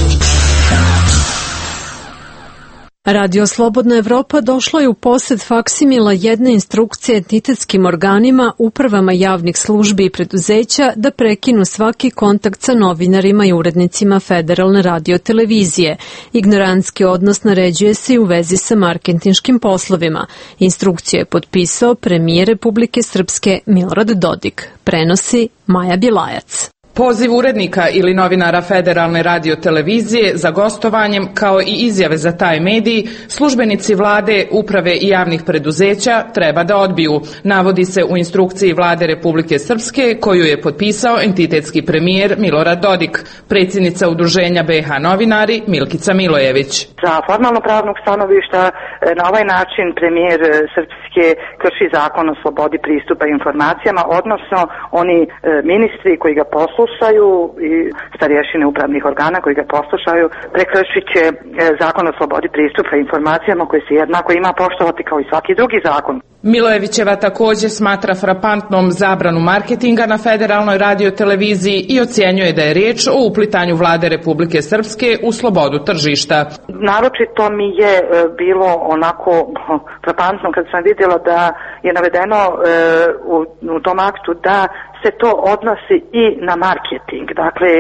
Radio Slobodna Evropa došla je u posjed faksimila jedne instrukcije entitetskim organima, upravama javnih službi i preduzeća da prekinu svaki kontakt sa novinarima i urednicima Federalne radiotelevizije. Ignorantski odnos naređuje se i u vezi sa marketinškim poslovima. Instrukciju je potpisao premijer Republike Srpske Milorad Dodik. Prenosi Maja Bjelajac. Poziv urednika ili novinara Federalne radiotelevizije za gostovanjem, kao i izjave za taj medij, službenici vlade, uprave i javnih preduzeća treba da odbiju, navodi se u instrukciji Vlade Republike Srpske koju je potpisao entitetski premijer Milorad Dodik, predsjednica udruženja BiH novinari Milkica Milojević. Sa formalno pravnog stanovišta na ovaj način premijer Srpske krši zakon o slobodi pristupa informacijama, odnosno oni ministri koji ga poslušaju i starješine upravnih organa koji ga poslušaju prekršit će zakon o slobodi pristupa informacijama koji se jednako ima poštovati kao i svaki drugi zakon. Milojevićeva također smatra frapantnom zabranu marketinga na Federalnoj radioteleviziji i ocjenjuje da je riječ o uplitanju Vlade Republike Srpske u slobodu tržišta. Naročito mi je bilo onako frapantno kad sam vidjela da je navedeno u tom aktu da se to odnosi i na marketing. Dakle,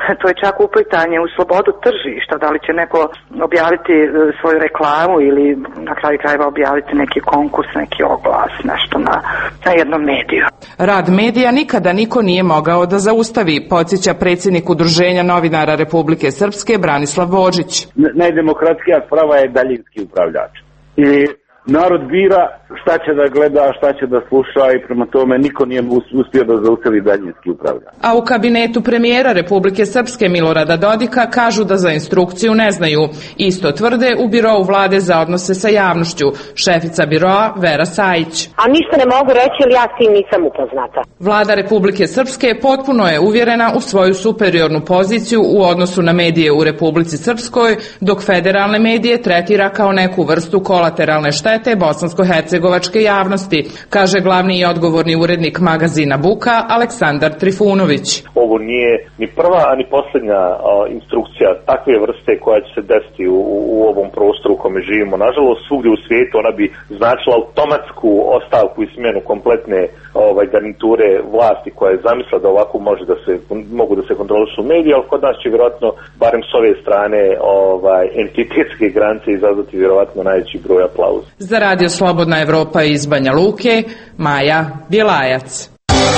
to je čak uplitanje u slobodu tržišta, da li će neko objaviti svoju reklamu ili na kraju krajeva objaviti neki konkurs, neki oglas, nešto na jednom mediju. Rad medija nikada niko nije mogao da zaustavi, podsjeća predsjednik Udruženja novinara Republike Srpske Branislav Božić. Najdemokratskija sprava je daljinski upravljač. I narod bira šta će da gleda, šta će da sluša i prema tome niko nije uspio da zaustavi daljinski upravljač. A u kabinetu premijera Republike Srpske Milorada Dodika kažu da za instrukciju ne znaju. Isto tvrde u birou vlade za odnose sa javnošću, šefica biroa Vera Sajić. A ništa ne mogu reći jer ja s tim nisam upoznata. Vlada Republike Srpske potpuno je uvjerena u svoju superiornu poziciju u odnosu na medije u Republici Srpskoj, dok federalne medije tretira kao neku vrstu kolateralne štete bosansko-hercegovačke javnosti, kaže glavni i odgovorni urednik magazina Buka Aleksandar Trifunović. Ovo nije ni prva, ni posljednja instrukcija takve vrste koja će se desiti u ovom prostoru u kome živimo. Nažalost, svugdje u svijetu ona bi značila automatsku ostavku i smjenu kompletne garniture vlasti koja je zamislila da ovako mogu da se kontrolišu mediji, ali kod nas će vjerojatno, barem s ove strane, entitetske granice izazvati vjerojatno najveći broj aplauza. Za Radio Slobodna Evropa iz Banja Luke, Maja Bjelajac.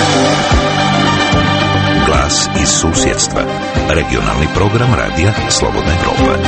Glas iz susjedstva. Regionalni program Radija Slobodna Evropa.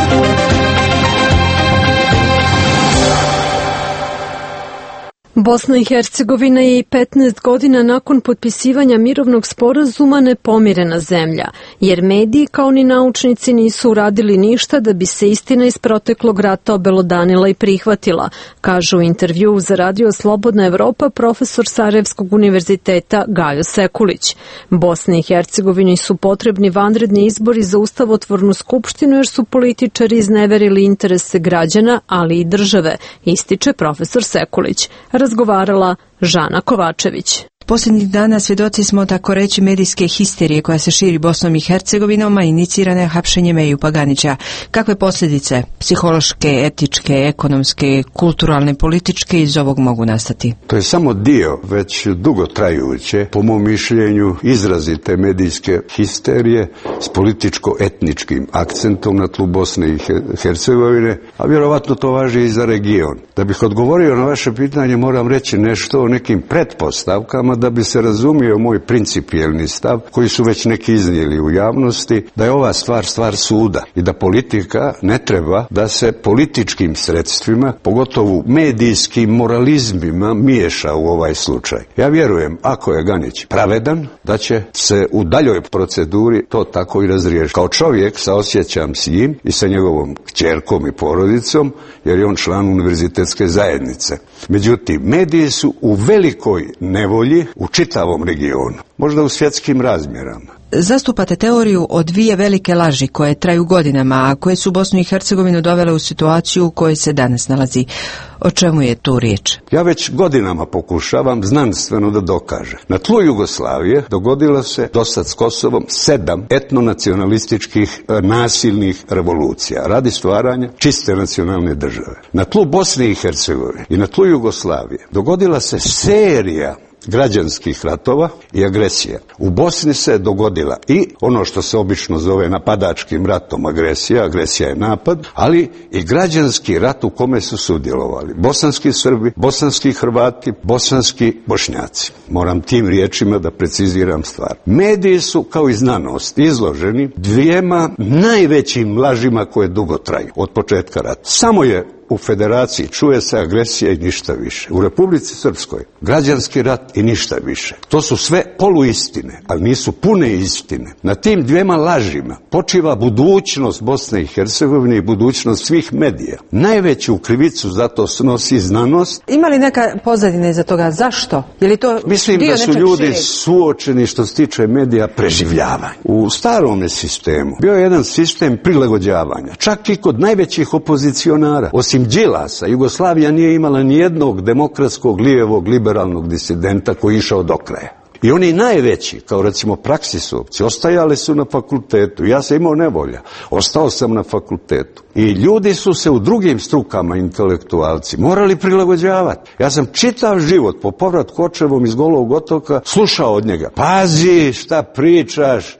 Bosna i Hercegovina je i 15 godina nakon potpisivanja mirovnog sporazuma nepomirena zemlja, jer mediji kao ni naučnici nisu uradili ništa da bi se istina iz proteklog rata obelodanila i prihvatila, kaže u intervjuu za Radio Slobodna Evropa profesor Sarajevskog univerziteta Gajo Sekulić. Bosni i Hercegovini su potrebni vanredni izbori za ustavotvornu skupštinu jer su političari izneverili interese građana, ali i države, ističe profesor Sekulić. Razgovarala Žana Kovačević. Posljednjih dana svjedoci smo tako reći medijske histerije koja se širi Bosnom i Hercegovinom, a inicirana je hapšenjem Ejupa Ganića. Kakve posljedice psihološke, etičke, ekonomske, kulturalne, političke iz ovog mogu nastati? To je samo dio već dugo trajuće, po mom mišljenju, izrazite medijske histerije s političko-etničkim akcentom na tlu Bosne i Hercegovine, a vjerovatno to važi i za region. Da bih odgovorio na vaše pitanje, moram reći nešto o nekim pretpostavkama da bi se razumio moj principijelni stav koji su već neki iznijeli u javnosti, da je ova stvar suda i da politika ne treba da se političkim sredstvima, pogotovo medijskim moralizmima, miješa u ovaj slučaj. Ja vjerujem, ako je Ganić pravedan, da će se u daljoj proceduri to tako i razriješiti. Kao čovjek saosjećam s njim i sa njegovom kćerkom i porodicom, jer je on član univerzitetske zajednice. Međutim, mediji su u velikoj nevolji u čitavom regionu, možda u svjetskim razmjerama. Zastupate teoriju o dvije velike laži koje traju godinama, a koje su Bosnu i Hercegovinu dovele u situaciju u kojoj se danas nalazi. O čemu je tu riječ? Ja već godinama pokušavam znanstveno da dokaže. Na tlu Jugoslavije dogodilo se dosad s Kosovom 7 etnonacionalističkih nasilnih revolucija radi stvaranja čiste nacionalne države. Na tlu Bosne i Hercegovine i na tlu Jugoslavije dogodila se serija građanskih ratova i agresija. U Bosni se dogodila i ono što se obično zove napadačkim ratom agresija je napad, ali i građanski rat u kome su sudjelovali bosanski Srbi, bosanski Hrvati, bosanski Bošnjaci. Moram tim riječima da preciziram stvar. Mediji su kao i znanost izloženi dvijema najvećim lažima koje dugo traju od početka rata. Samo je u federaciji čuje se agresija i ništa više. U Republici Srpskoj građanski rat i ništa više. To su sve poluistine, ali nisu pune istine. Na tim dvijema lažima počiva budućnost Bosne i Hercegovine i budućnost svih medija. Najveću krivicu za to snosi znanost. Ima li neka pozadina iza toga? Zašto? Je li to Mislim da su ljudi suočeni što se tiče medija preživljavanja. U starome sistemu bio je jedan sistem prilagođavanja, čak i kod najvećih opozicionara. Osim Đilasa, Jugoslavija nije imala ni jednog demokratskog, lijevog, liberalnog disidenta koji je išao do kraja. I oni najveći, kao recimo praksisovci, ostajali su na fakultetu. Ja sam imao nevolja. Ostao sam na fakultetu. I ljudi su se u drugim strukama, intelektualci, morali prilagođavati. Ja sam čitav život po povratku očevom iz Golog otoka slušao od njega. Pazi šta pričaš,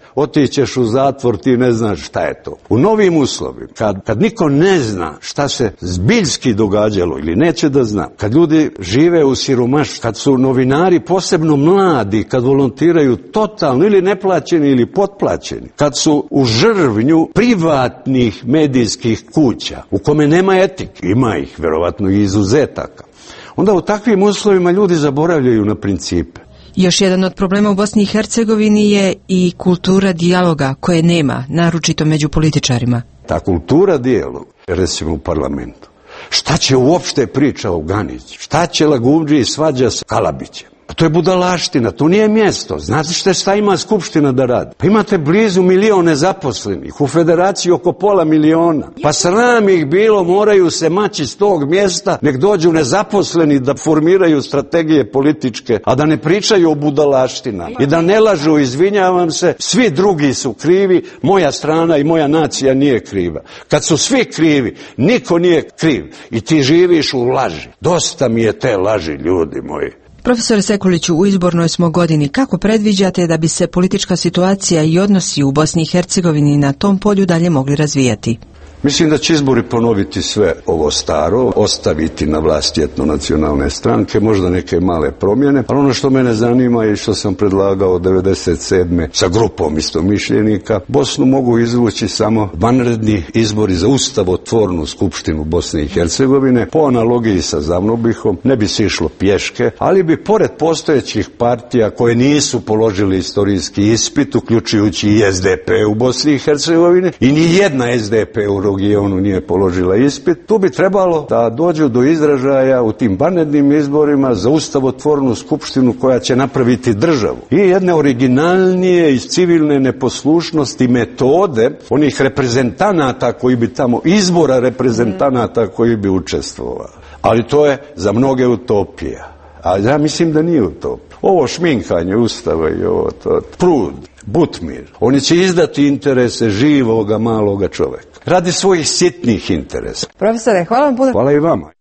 otićeš u zatvor, ti ne znaš šta je to. U novim uslovima, kad niko ne zna šta se zbiljski događalo ili neće da zna, kad ljudi žive u siromaštvu, kad su novinari posebno mladi, kad volontiraju totalno ili neplaćeni ili potplaćeni, kad su u žrvnju privatnih medijskih kuća u kome nema etike, ima ih verovatno i izuzetaka, onda u takvim uslovima ljudi zaboravljaju na principe. Još jedan od problema u Bosni i Hercegovini je i kultura dijaloga koje nema, naročito među političarima. Ta kultura dijaloga, recimo u parlamentu, šta će uopšte priča o Ganić? Šta će Lagumdži svađa sa Kalabićem? To je budalaština, to nije mjesto. Znate šta ima Skupština da radi? Pa imate blizu 1 milion nezaposlenih, u federaciji oko 500 miliona. Pa sram ih bilo, moraju se maći s tog mjesta, nek dođu nezaposleni da formiraju strategije političke, a da ne pričaju o budalaština i da ne lažu, izvinjavam se, svi drugi su krivi, moja strana i moja nacija nije kriva. Kad su svi krivi, niko nije kriv i ti živiš u laži. Dosta mi je te laži, ljudi moji. Profesore Sekuliću, u izbornoj smo godini. Kako predviđate da bi se politička situacija i odnosi u Bosni i Hercegovini na tom polju dalje mogli razvijati? Mislim da će izbori ponoviti sve ovo staro, ostaviti na vlasti etnonacionalne stranke, možda neke male promjene, ali ono što mene zanima i što sam predlagao 1997. sa grupom istomišljenika, Bosnu mogu izvući samo vanredni izbori za ustavotvornu skupštinu Bosne i Hercegovine, po analogiji sa Zavnobihom, ne bi se išlo pješke, ali bi pored postojećih partija koje nisu položili istorijski ispit, uključujući i SDP u Bosni i Hercegovini, i ni jedna SDP u regionu nije položila ispit, tu bi trebalo da dođu do izražaja u tim vanrednim izborima za ustavotvornu skupštinu koja će napraviti državu. I jedne originalnije iz civilne neposlušnosti metode onih reprezentanata koji bi tamo, izbora reprezentanata koji bi učestvovali. Ali to je za mnoge utopija. A ja mislim da nije utopija. Ovo šminkanje ustava i ovo to, Prud, Butmir, oni će izdati interese živoga maloga čoveka. Radi svojih sitnih interesa. Profesore, hvala vam puno. Hvala i vama.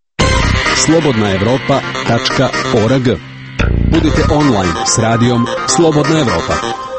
slobodnaevropa.org. Budite online s radijom Slobodna Evropa.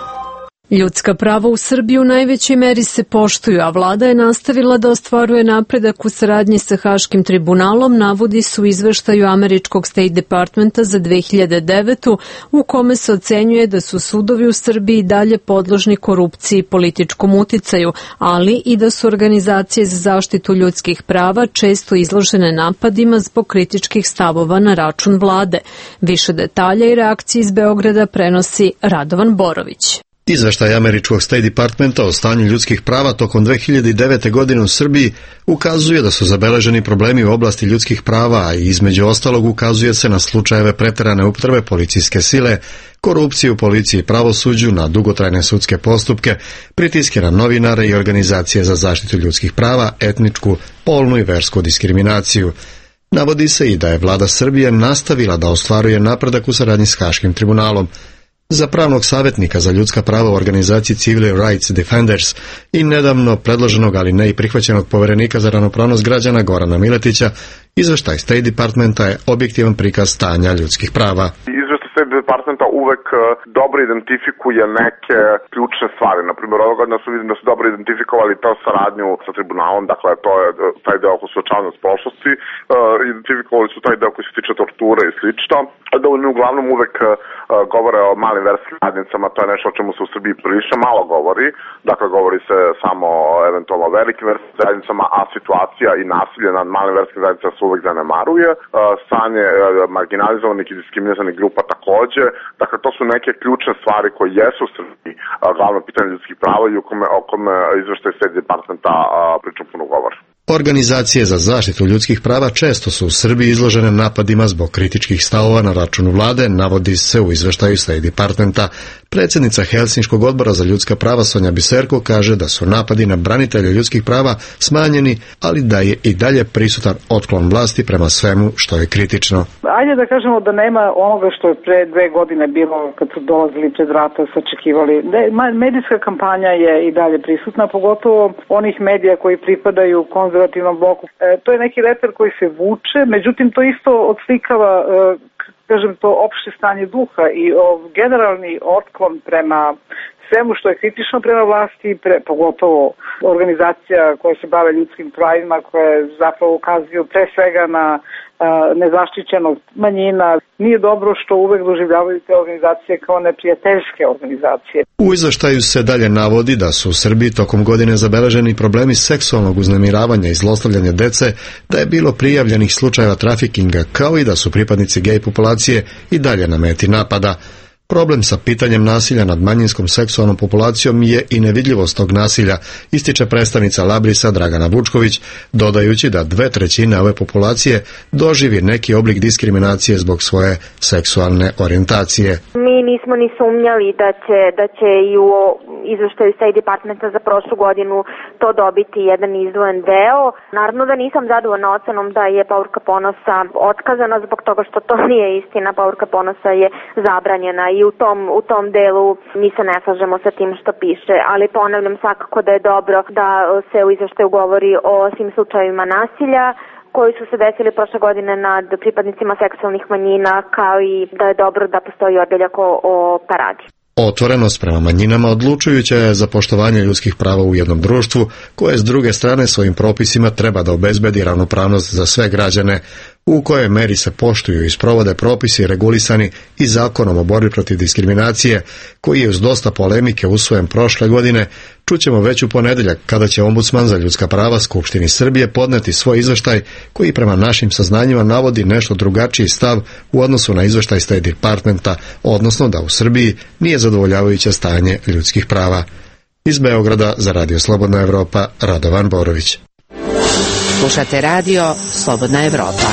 Ljudska prava u Srbiji u najvećoj meri se poštuju, a vlada je nastavila da ostvaruje napredak u saradnji sa Haškim tribunalom, navodi se u izveštaju američkog State Departmenta za 2009. u kome se ocenjuje da su sudovi u Srbiji dalje podložni korupciji i političkom uticaju, ali i da su organizacije za zaštitu ljudskih prava često izložene napadima zbog kritičkih stavova na račun vlade. Više detalja i reakcije iz Beograda prenosi Radovan Borović. Izveštaj američkog State Departmenta o stanju ljudskih prava tokom 2009. godine u Srbiji ukazuje da su zabeleženi problemi u oblasti ljudskih prava, a između ostalog ukazuje se na slučajeve preterane upotrebe policijske sile, korupciju u policiji i pravosuđu, na dugotrajne sudske postupke, pritiske na novinare i organizacije za zaštitu ljudskih prava, etničku, polnu i versku diskriminaciju. Navodi se i da je vlada Srbije nastavila da ostvaruje napredak u saradnji s Haškim tribunalom. Za pravnog savjetnika za ljudska prava u organizaciji Civil Rights Defenders i nedavno predloženog, ali ne i prihvaćenog poverenika za ravnopravnost građana Gorana Miletića, izveštaj State Departmenta je objektivan prikaz stanja ljudskih prava. State Departmenta uvek dobro identifikuje neke ključne stvari. Naprimjer, ovog godina su vidim da su dobro identifikovali to saradnju sa tribunalom, dakle to je taj deo oko suočavanja s prošlosti, identifikovali su taj deo koji se tiče torture i slično, da oni uglavnom uvek govore o malim verskim zajednicama, to je nešto o čemu se u Srbiji prilično malo govori, dakle govori se samo o eventualno velikim verskim zajednicama, a situacija i nasilje nad malim verskim zajednicama se uvek zanemaruje, stanje marginalizovanih i diskriminiranih grupa takođe, dakle to su neke ključne stvari koje jesu u Srbiji glavno pitanje ljudskih prava i o kome izveštaj State Departmenta priča puno govor. Organizacije za zaštitu ljudskih prava često su u Srbiji izložene napadima zbog kritičkih stavova na račun vlade, navodi se u izveštaju State Departmenta. Predsjednica Helsinškog odbora za ljudska prava Sonja Biserko kaže da su napadi na branitelje ljudskih prava smanjeni, ali da je i dalje prisutan otklon vlasti prema svemu što je kritično. Ajde da kažemo da nema onoga što je pre 2 godine bilo kad su dolazili pred vrata, sačekivali. Medijska kampanja je i dalje prisutna, pogotovo onih medija koji pripadaju konzervativnom bloku. To je neki reper koji se vuče, međutim to isto odslikava kažem to opšte stanje duha i generalni otklon prema svemu što je kritično prema vlasti, pogotovo organizacija koje se bave ljudskim pravima, koje zapravo ukazuju pre svega na nezaštićenog manjina. Nije dobro što uvek doživljavaju te organizacije kao neprijateljske organizacije. U izveštaju se dalje navodi da su u Srbiji tokom godine zabeleženi problemi seksualnog uznemiravanja i zlostavljanja dece, da je bilo prijavljenih slučajeva trafikinga, kao i da su pripadnici gej populacije i dalje na meti napada. Problem sa pitanjem nasilja nad manjinskom seksualnom populacijom je i nevidljivost tog nasilja, ističe predstavnica Labrisa Dragana Vučković, dodajući da 2/3 ove populacije doživi neki oblik diskriminacije zbog svoje seksualne orijentacije. Mi nismo ni sumnjali da će i u izveštaju State Departmenta za prošlu godinu to dobiti jedan izdvojen deo. Naravno da nisam zadovoljna ocenom da je povorka ponosa otkazana zbog toga što to nije istina. Povorka ponosa je zabranjena i u tom delu mi se ne slažemo sa tim što piše, ali ponavljam svakako da je dobro da se u izveštaju govori o svim slučajevima nasilja koji su se desili prošle godine nad pripadnicima seksualnih manjina, kao i da je dobro da postoji odeljak o paradi. Otvorenost prema manjinama odlučujuća je za poštovanje ljudskih prava u jednom društvu, koje s druge strane svojim propisima treba da obezbedi ravnopravnost za sve građane, u kojoj meri se poštuju i sprovode propisi regulisani i zakonom o borbi protiv diskriminacije, koji je uz dosta polemike usvojen prošle godine. Čućemo već u ponedeljak, kada će ombudsman za ljudska prava Skupštini Srbije podneti svoj izveštaj, koji prema našim saznanjima navodi nešto drugačiji stav u odnosu na izveštaj State Departmenta, odnosno da u Srbiji nije zadovoljavajuće stanje ljudskih prava. Iz Beograda za Radio Slobodna Evropa, Radovan Borović. Slušate radio Slobodna Evropa.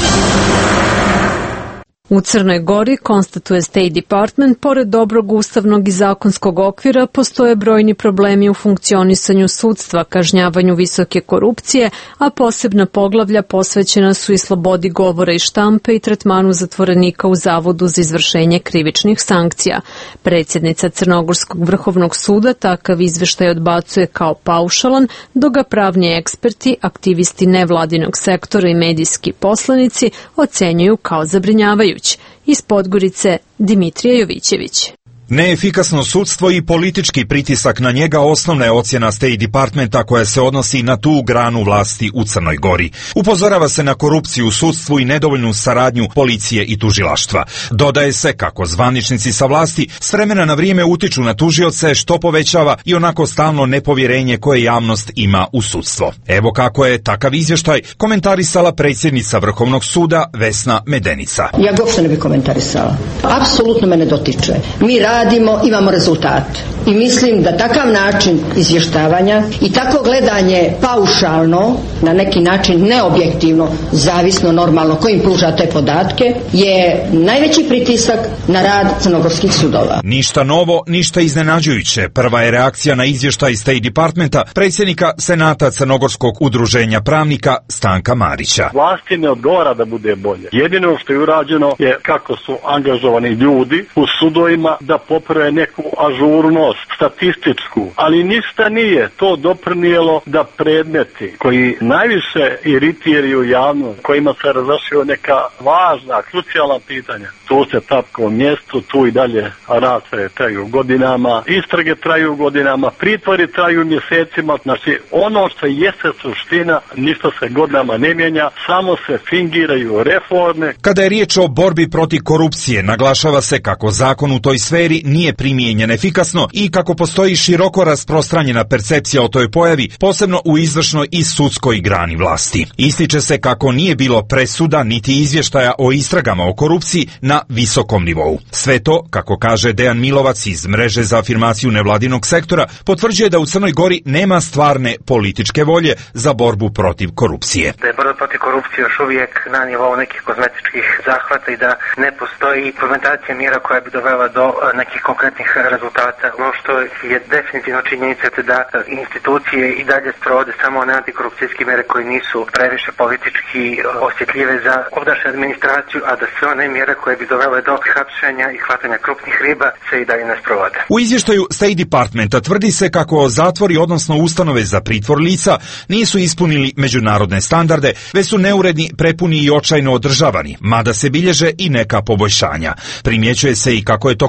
U Crnoj Gori, konstatuje State Department, pored dobrog ustavnog i zakonskog okvira, postoje brojni problemi u funkcionisanju sudstva, kažnjavanju visoke korupcije, a posebna poglavlja posvećena su i slobodi govora i štampe i tretmanu zatvorenika u Zavodu za izvršenje krivičnih sankcija. Predsjednica Crnogorskog vrhovnog suda takav izveštaj odbacuje kao paušalan, dok ga pravni eksperti, aktivisti nevladinog sektora i medijski poslanici ocenjuju kao zabrinjavajući. Iz Podgorice Dimitrije Jovićević. Neefikasno sudstvo i politički pritisak na njega osnovna je ocjena State Departmenta koja se odnosi na tu granu vlasti u Crnoj Gori. Upozorava se na korupciju u sudstvu i nedovoljnu saradnju policije i tužilaštva. Dodaje se kako zvaničnici sa vlasti s vremena na vrijeme utiču na tužioce, što povećava i onako stalno nepovjerenje koje javnost ima u sudstvo. Evo kako je takav izvještaj komentarisala predsjednica Vrhovnog suda Vesna Medenica. Ja ga uopšte ne bi komentarisala. Apsolutno me ne dotiče. Mi radimo, imamo rezultat. I mislim da takav način izvještavanja i tako gledanje paušalno, na neki način neobjektivno, zavisno normalno kojim pruža te podatke, je najveći pritisak na rad crnogorskih sudova. Ništa novo, ništa iznenađujuće. Prva je reakcija na izvještaj State Departmenta predsjednika Senata Crnogorskog udruženja pravnika Stanka Marića. Vlasti ne odgovara da bude bolje. Jedino što je urađeno je kako su angažovani ljudi u sudovima da poprave neku ažurnost statističku, ali ništa nije to doprinijelo da predmeti koji najviše iritiraju javnost, kojima se razrešio neka važna, krucijalna pitanja, tu se tapka u mjestu, tu i dalje rasprave traju godinama, istrage traju godinama, pritvori traju mjesecima, znači ono što jeste suština, ništa se godinama ne mijenja, samo se fingiraju reforme. Kada je riječ o borbi protiv korupcije, naglašava se kako zakon u toj sferi nije primijenjen efikasno i kako postoji široko rasprostranjena percepcija o toj pojavi, posebno u izvršnoj i sudskoj grani vlasti. Ističe se kako nije bilo presuda niti izvještaja o istragama o korupciji na visokom nivou. Sve to, kako kaže Dejan Milovac iz Mreže za afirmaciju nevladinog sektora, potvrđuje da u Crnoj Gori nema stvarne političke volje za borbu protiv korupcije. Da je borba protiv korupcije još uvijek na nivou nekih kozmetičkih zahvata i da ne postoji implementacija mjera koja bi dovela do nekih konkretnih rezultata. Ono što je definitivno činjenica je da institucije i dalje sprovode samo one antikorupcijske mjere koje nisu previše politički osjetljive za ovdašnju administraciju, a da sve one mjere koje bi dovele do hapšenja i hvatanja krupnih riba se i dalje ne sprovode. U izvještaju State Departmenta tvrdi se kako zatvori, odnosno ustanove za pritvor lica, nisu ispunili međunarodne standarde, već su neuredni, prepuni i očajno održavani, mada se bilježe i neka poboljšanja. Primjećuje se i kako je tokom godine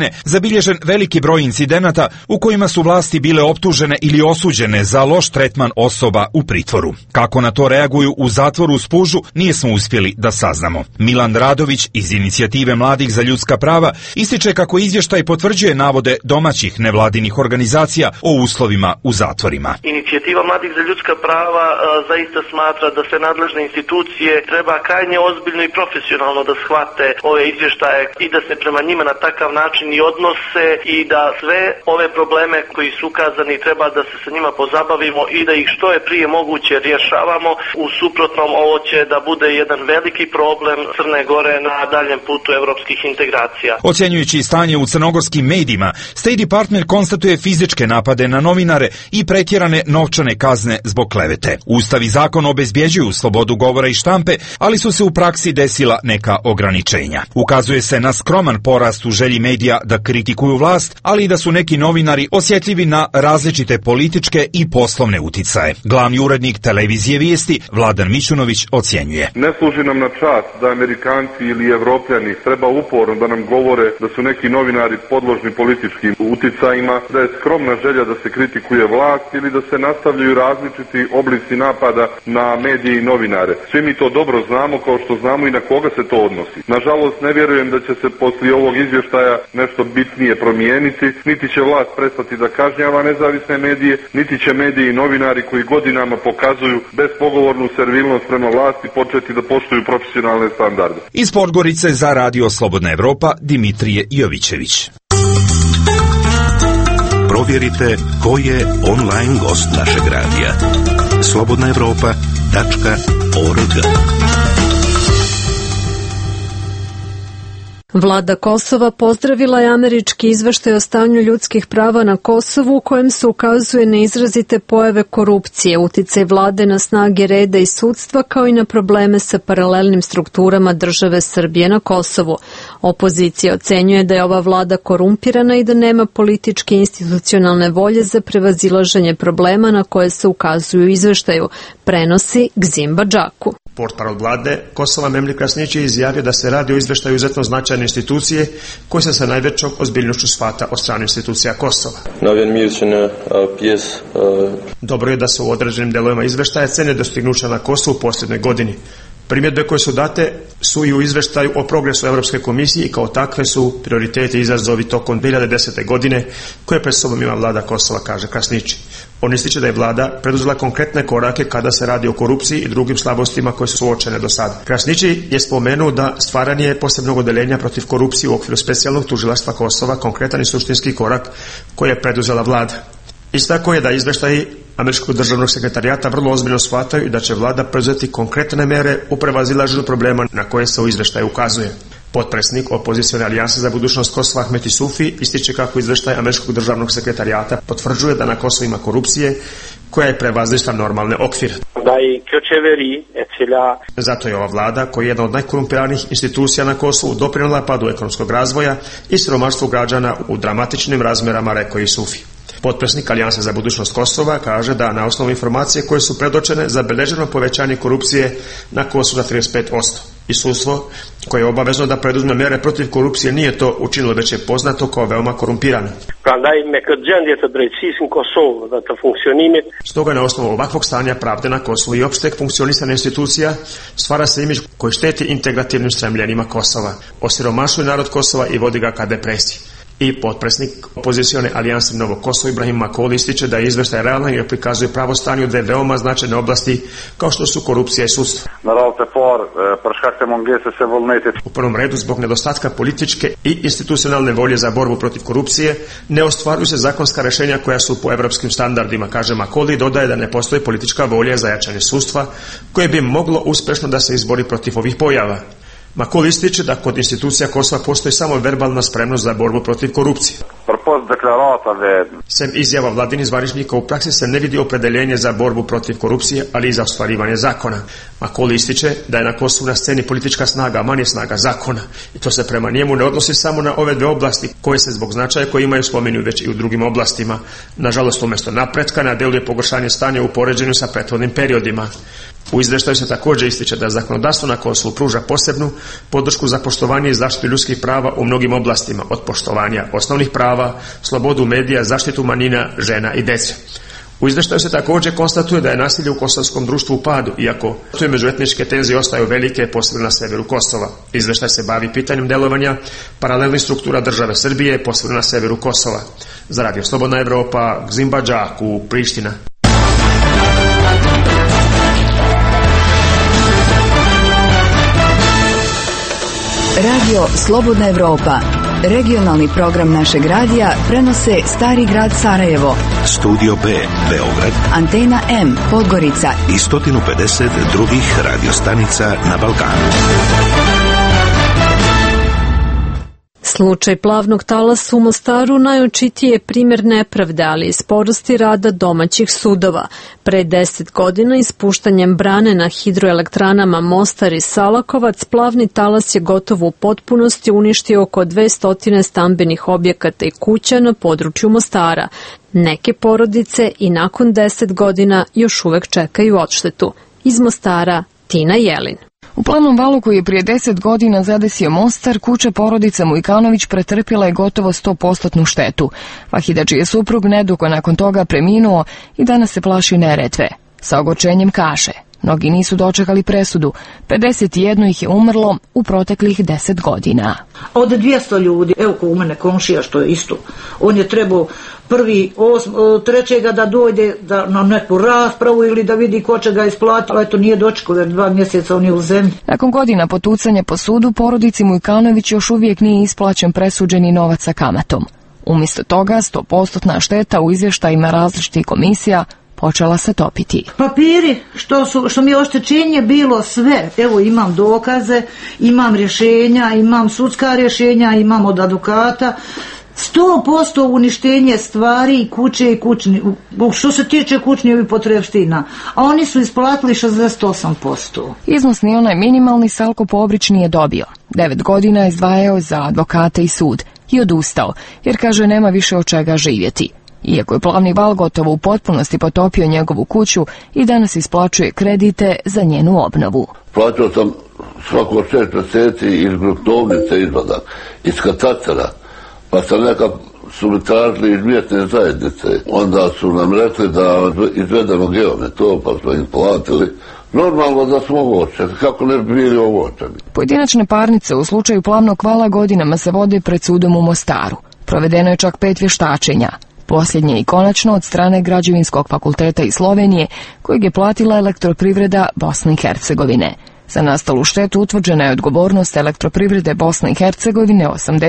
godine zabilježen veliki broj incidenata u kojima su vlasti bile optužene ili osuđene za loš tretman osoba u pritvoru. Kako na to reaguju u zatvoru u Spužu, nismo uspjeli da saznamo. Milan Radović iz Inicijative mladih za ljudska prava ističe kako izvještaj potvrđuje navode domaćih nevladinih organizacija o uslovima u zatvorima. Inicijativa mladih za ljudska prava zaista smatra da se nadležne institucije treba krajnje ozbiljno i profesionalno da shvate ove izvještaje i da se prema njima na takav način i odnose i da sve ove probleme koji su ukazani treba da se sa njima pozabavimo i da ih što je prije moguće rješavamo. U suprotnom ovo će da bude jedan veliki problem Crne Gore na daljem putu evropskih integracija. Ocjenjujući stanje u crnogorskim medijima, State Department konstatuje fizičke napade na novinare i pretjerane novčane kazne zbog klevete. Ustav i zakon obezbjeđuju slobodu govora i štampe, ali su se u praksi desila neka ograničenja. Ukazuje se na skroman porast u želji medija da kritikuju vlast, ali i da su neki novinari osjetljivi na različite političke i poslovne uticaje. Glavni urednik televizije Vijesti, Vladan Mićunović, ocjenjuje. Ne služi nam na čast da Amerikanci ili Evropljani treba uporno da nam govore da su neki novinari podložni političkim uticajima, da je skromna želja da se kritikuje vlast ili da se nastavljaju različiti oblici napada na medije i novinare. Svi mi to dobro znamo, kao što znamo i na koga se to odnosi. Nažalost, ne vjerujem da će se poslije ovog izvještaja nešto bitnije promijeniti, niti će vlast prestati da kažnjava nezavisne medije, niti će mediji i novinari koji godinama pokazuju bespogovornu servilnost prema vlasti početi da poštuju profesionalne standarde. Iz Podgorice za Radio Slobodna Evropa, Dimitrije Jovićević. Provjerite ko je online gost našeg radija. slobodnaevropa.org. Vlada Kosova pozdravila je američki izveštaj o stanju ljudskih prava na Kosovu u kojem se ukazuje na izrazite pojave korupcije, uticaj vlade na snage reda i sudstva kao i na probleme sa paralelnim strukturama države Srbije na Kosovu. Opozicija ocenjuje da je ova vlada korumpirana i da nema političke institucionalne volje za prevazilaženje problema na koje se ukazuju u izveštaju, prenosi Gzim Badžaku. Portparol vlade Kosova Memli Krasnići izjavio da se radi o izveštaju izuzetno značajne institucije koji se sa najvećom ozbiljnošću shvata od strane institucija Kosova. Dobro je da se u određenim delovima izveštaja cene dostignuća na Kosovu u posljednoj godini. Primjedbe koje su date su i u izveštaju o progresu Europske komisije i kao takve su prioriteti i izazovi tokom 2010. godine koje pred sobom ima vlada Kosova, kaže Krasnići. On ističe da je vlada preduzela konkretne korake kada se radi o korupciji i drugim slabostima koje su uočene do sada. Krasnići je spomenuo da stvaranje posebnog odeljenja protiv korupcije u okviru specijalnog tužilaštva Kosova konkretan i suštinski korak koji je preduzela vlada. Istako je da izveštaji Američkog državnog sekretarijata vrlo ozbiljno shvataju i da će vlada preuzeti konkretne mere u prevazilaženju problema na koje se u izveštaju ukazuje. Potpredsjednik opozicione alijanse za budućnost Kosova Ahmet Isufi ističe kako izveštaj Američkog državnog sekretarijata potvrđuje da na Kosovu ima korupcije koja je prevazišla normalne okvire. Zato je ova vlada, koja je jedna od najkorumpiranijih institucija na Kosovu, doprinijela padu ekonomskog razvoja i siromaštvu građana u dramatičnim razmjerama, rekao Isufi. Potpredsjednik Alijanse za budućnost Kosova kaže da na osnovu informacije koje su predočene zabeleženo povećanje korupcije na Kosovu za 35%. I sudstvo koje je obavezno da preduzme mjere protiv korupcije nije to učinilo, već je poznato kao veoma korumpirano. Stoga na osnovu ovakvog stanja pravde na Kosovu i opšteg funkcionisanja institucija stvara se imidž koji šteti integrativnim stremljenima Kosova, osiromašuje narod Kosova i vodi ga ka depresiji. I potpredsjednik opozicione alijanse Novo Kosovo Ibrahim Makoli ističe da je izveštaj realan i prikazuje pravo stanje u dve veoma značajne oblasti kao što su korupcija i sudstvo. U prvom redu zbog nedostatka političke i institucionalne volje za borbu protiv korupcije ne ostvaruju se zakonska rješenja koja su po evropskim standardima, kaže Makoli i dodaje da ne postoji politička volja za jačanje sudstva koje bi moglo uspješno da se izbori protiv ovih pojava. Makol ističe da kod institucija Kosova postoji samo verbalna spremnost za borbu protiv korupcije. Sem izjava vladinih zvaničnika, u praksi se ne vidi opredeljenje za borbu protiv korupcije, ali i za ostvarivanje zakona. Makoli ističe da je na Kosovu na sceni politička snaga, a manje snaga zakona. I to se prema njemu ne odnosi samo na ove dve oblasti koje se zbog značaja koje imaju spominju već i u drugim oblastima. Nažalost, umjesto napretka na delu je pogoršanje stanja u poređenju sa prethodnim periodima. U izveštaju se također ističe da zakonodavstvo na Kosovu pruža posebnu podršku za poštovanje i zaštitu ljudskih prava u mnogim oblastima, od poštovanja osnovnih prava, slobodu medija, zaštitu manjina, žena i djece. U izveštaju se također konstatuje da je nasilje u kosovskom društvu u padu, iako međuetničke tenzije ostaju velike, posebno na severu Kosova. Izveštaj se bavi pitanjem delovanja paralelnih struktura države Srbije, posebno na severu Kosova. Za Radio Slobodna Evropa, Gzimba Đaku, Priština. Radio Slobodna Evropa, regionalni program našeg radija, prenose Stari grad Sarajevo, Studio B, Beograd, Antena M, Podgorica i 150 drugih radiostanica na Balkanu. Slučaj plavnog talasa u Mostaru najočitiji je primjer nepravde, ali i sporosti rada domaćih sudova. Pre 10 godina ispuštanjem brane na hidroelektranama Mostar i Salakovac, plavni talas je gotovo u potpunosti uništio oko 200 stambenih objekata i kuća na području Mostara. Neke porodice i nakon 10 godina još uvek čekaju odštetu. Iz Mostara, Tina Jelin. U plavnom valu koji je prije 10 godina zadesio Mostar, kuća porodica Mujkanović pretrpjela je gotovo 100% štetu. Vahida, čiji je suprug nedugo nakon toga preminuo i danas se plaši Neretve. Sa ogorčenjem kaže, mnogi nisu dočekali presudu, 51 ih je umrlo u proteklih 10 godina. Od 200 ljudi, evo ko u mene komšija što je isto, on je trebao trećega da dojde na neku raspravu ili da vidi ko će ga isplatiti, ali eto nije dočekao, jer 2 mjeseca on je u zemlji. Nakon godina potucanja po sudu, porodici Mujkanović još uvijek nije isplaćen presuđeni novac sa kamatom. Umjesto toga, 100% šteta u izvještajima različitih komisija počela se topiti. Papiri što mi je oštećenje bilo sve, evo imam dokaze, imam rješenja, imam sudska rješenja, imam od advokata, 100% uništenje stvari i kuće i kućni, što se tiče kućnih potrepština, a oni su isplatili 68%. Iznos ni onaj minimalni Salko Pobrić nije dobio. 9 godina je izdvajao za advokate i sud i odustao, jer kaže nema više od čega živjeti. Iako je plavni val gotovo u potpunosti potopio njegovu kuću i danas isplaćuje kredite za njenu obnovu. Plaćao sam svako 6 mjeseci iz gruntovnice izvadak, iz katastara, pa sam su mi tražili iz mjesne zajednice. Onda su nam rekli da izvedemo geometro, pa smo im platili. Normalno da smo ovočeni, kako ne bi bili ovočeni. Pojedinačne parnice u slučaju plavnog vala godinama se vode pred sudom u Mostaru. Provedeno je čak 5 vještačenja. Posljednje i konačno od strane Građevinskog fakulteta iz Slovenije, kojeg je platila Elektroprivreda Bosne i Hercegovine. Za nastalu štetu utvrđena je odgovornost Elektroprivrede Bosne i Hercegovine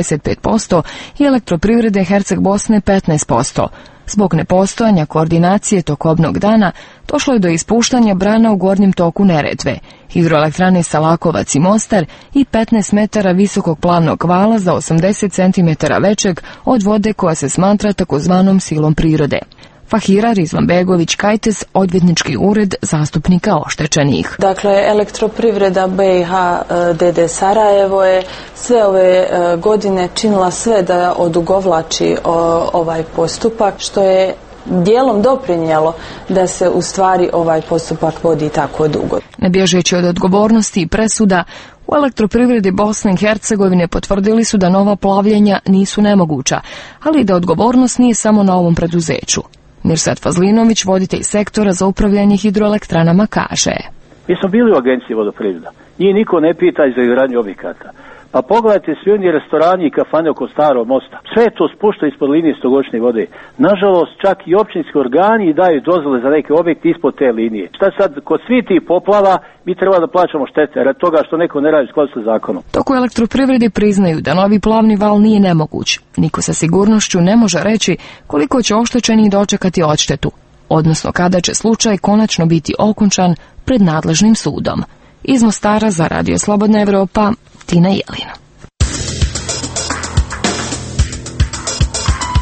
85% i Elektroprivrede Herceg Bosne 15%. Zbog nepostojanja koordinacije tokobnog dana došlo je do ispuštanja brana u gornjem toku Neretve, hidroelektrane Salakovac i Mostar i 15 metara visokog plavnog vala za 80 cm većeg od vode koja se smatra takozvanom silom prirode. Fahira Rizvanbegović-Kajtes, odvjetnički ured zastupnika oštećenih. Dakle, Elektroprivreda BiH d.d. Sarajevo je sve ove godine činila sve da odugovlači ovaj postupak, što je dijelom doprinijelo da se u stvari ovaj postupak vodi tako dugo. Ne bježeći od odgovornosti i presuda, u Elektroprivredi Bosne i Hercegovine potvrdili su da nova plavljenja nisu nemoguća, ali da odgovornost nije samo na ovom preduzeću. Mirsad Fazlinović, voditelj sektora za upravljanje hidroelektranama, kaže. Mi smo bili u agenciji vodoprivreda. Njih niko ne pita za izgradnju objekata. Pa pogledajte svi oni restorani i kafane oko Starog mosta. Sve je to spušta ispod linije stogodišnje vode. Nažalost, čak i općinski organi daju dozvole za neke objekte ispod te linije. Šta sad, kod svih tih poplava mi treba da plaćamo štete, radi toga što neko ne radi u skladu sa zakonom. Dok u Elektroprivredi priznaju da novi plavni val nije nemoguć, niko sa sigurnošću ne može reći koliko će oštećenih dočekati odštetu, odnosno kada će slučaj konačno biti okončan pred nadležnim sudom. Iz Mostara za Radio Slobodna Evropa, Tina Jelin.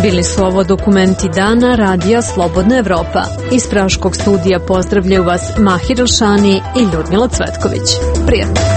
Bili su ovo dokumenti dana Radija Slobodna Evropa. Iz Praškog studija pozdravljaju vas Mahir Elšani i Ljudmila Cvetković. Prijatno!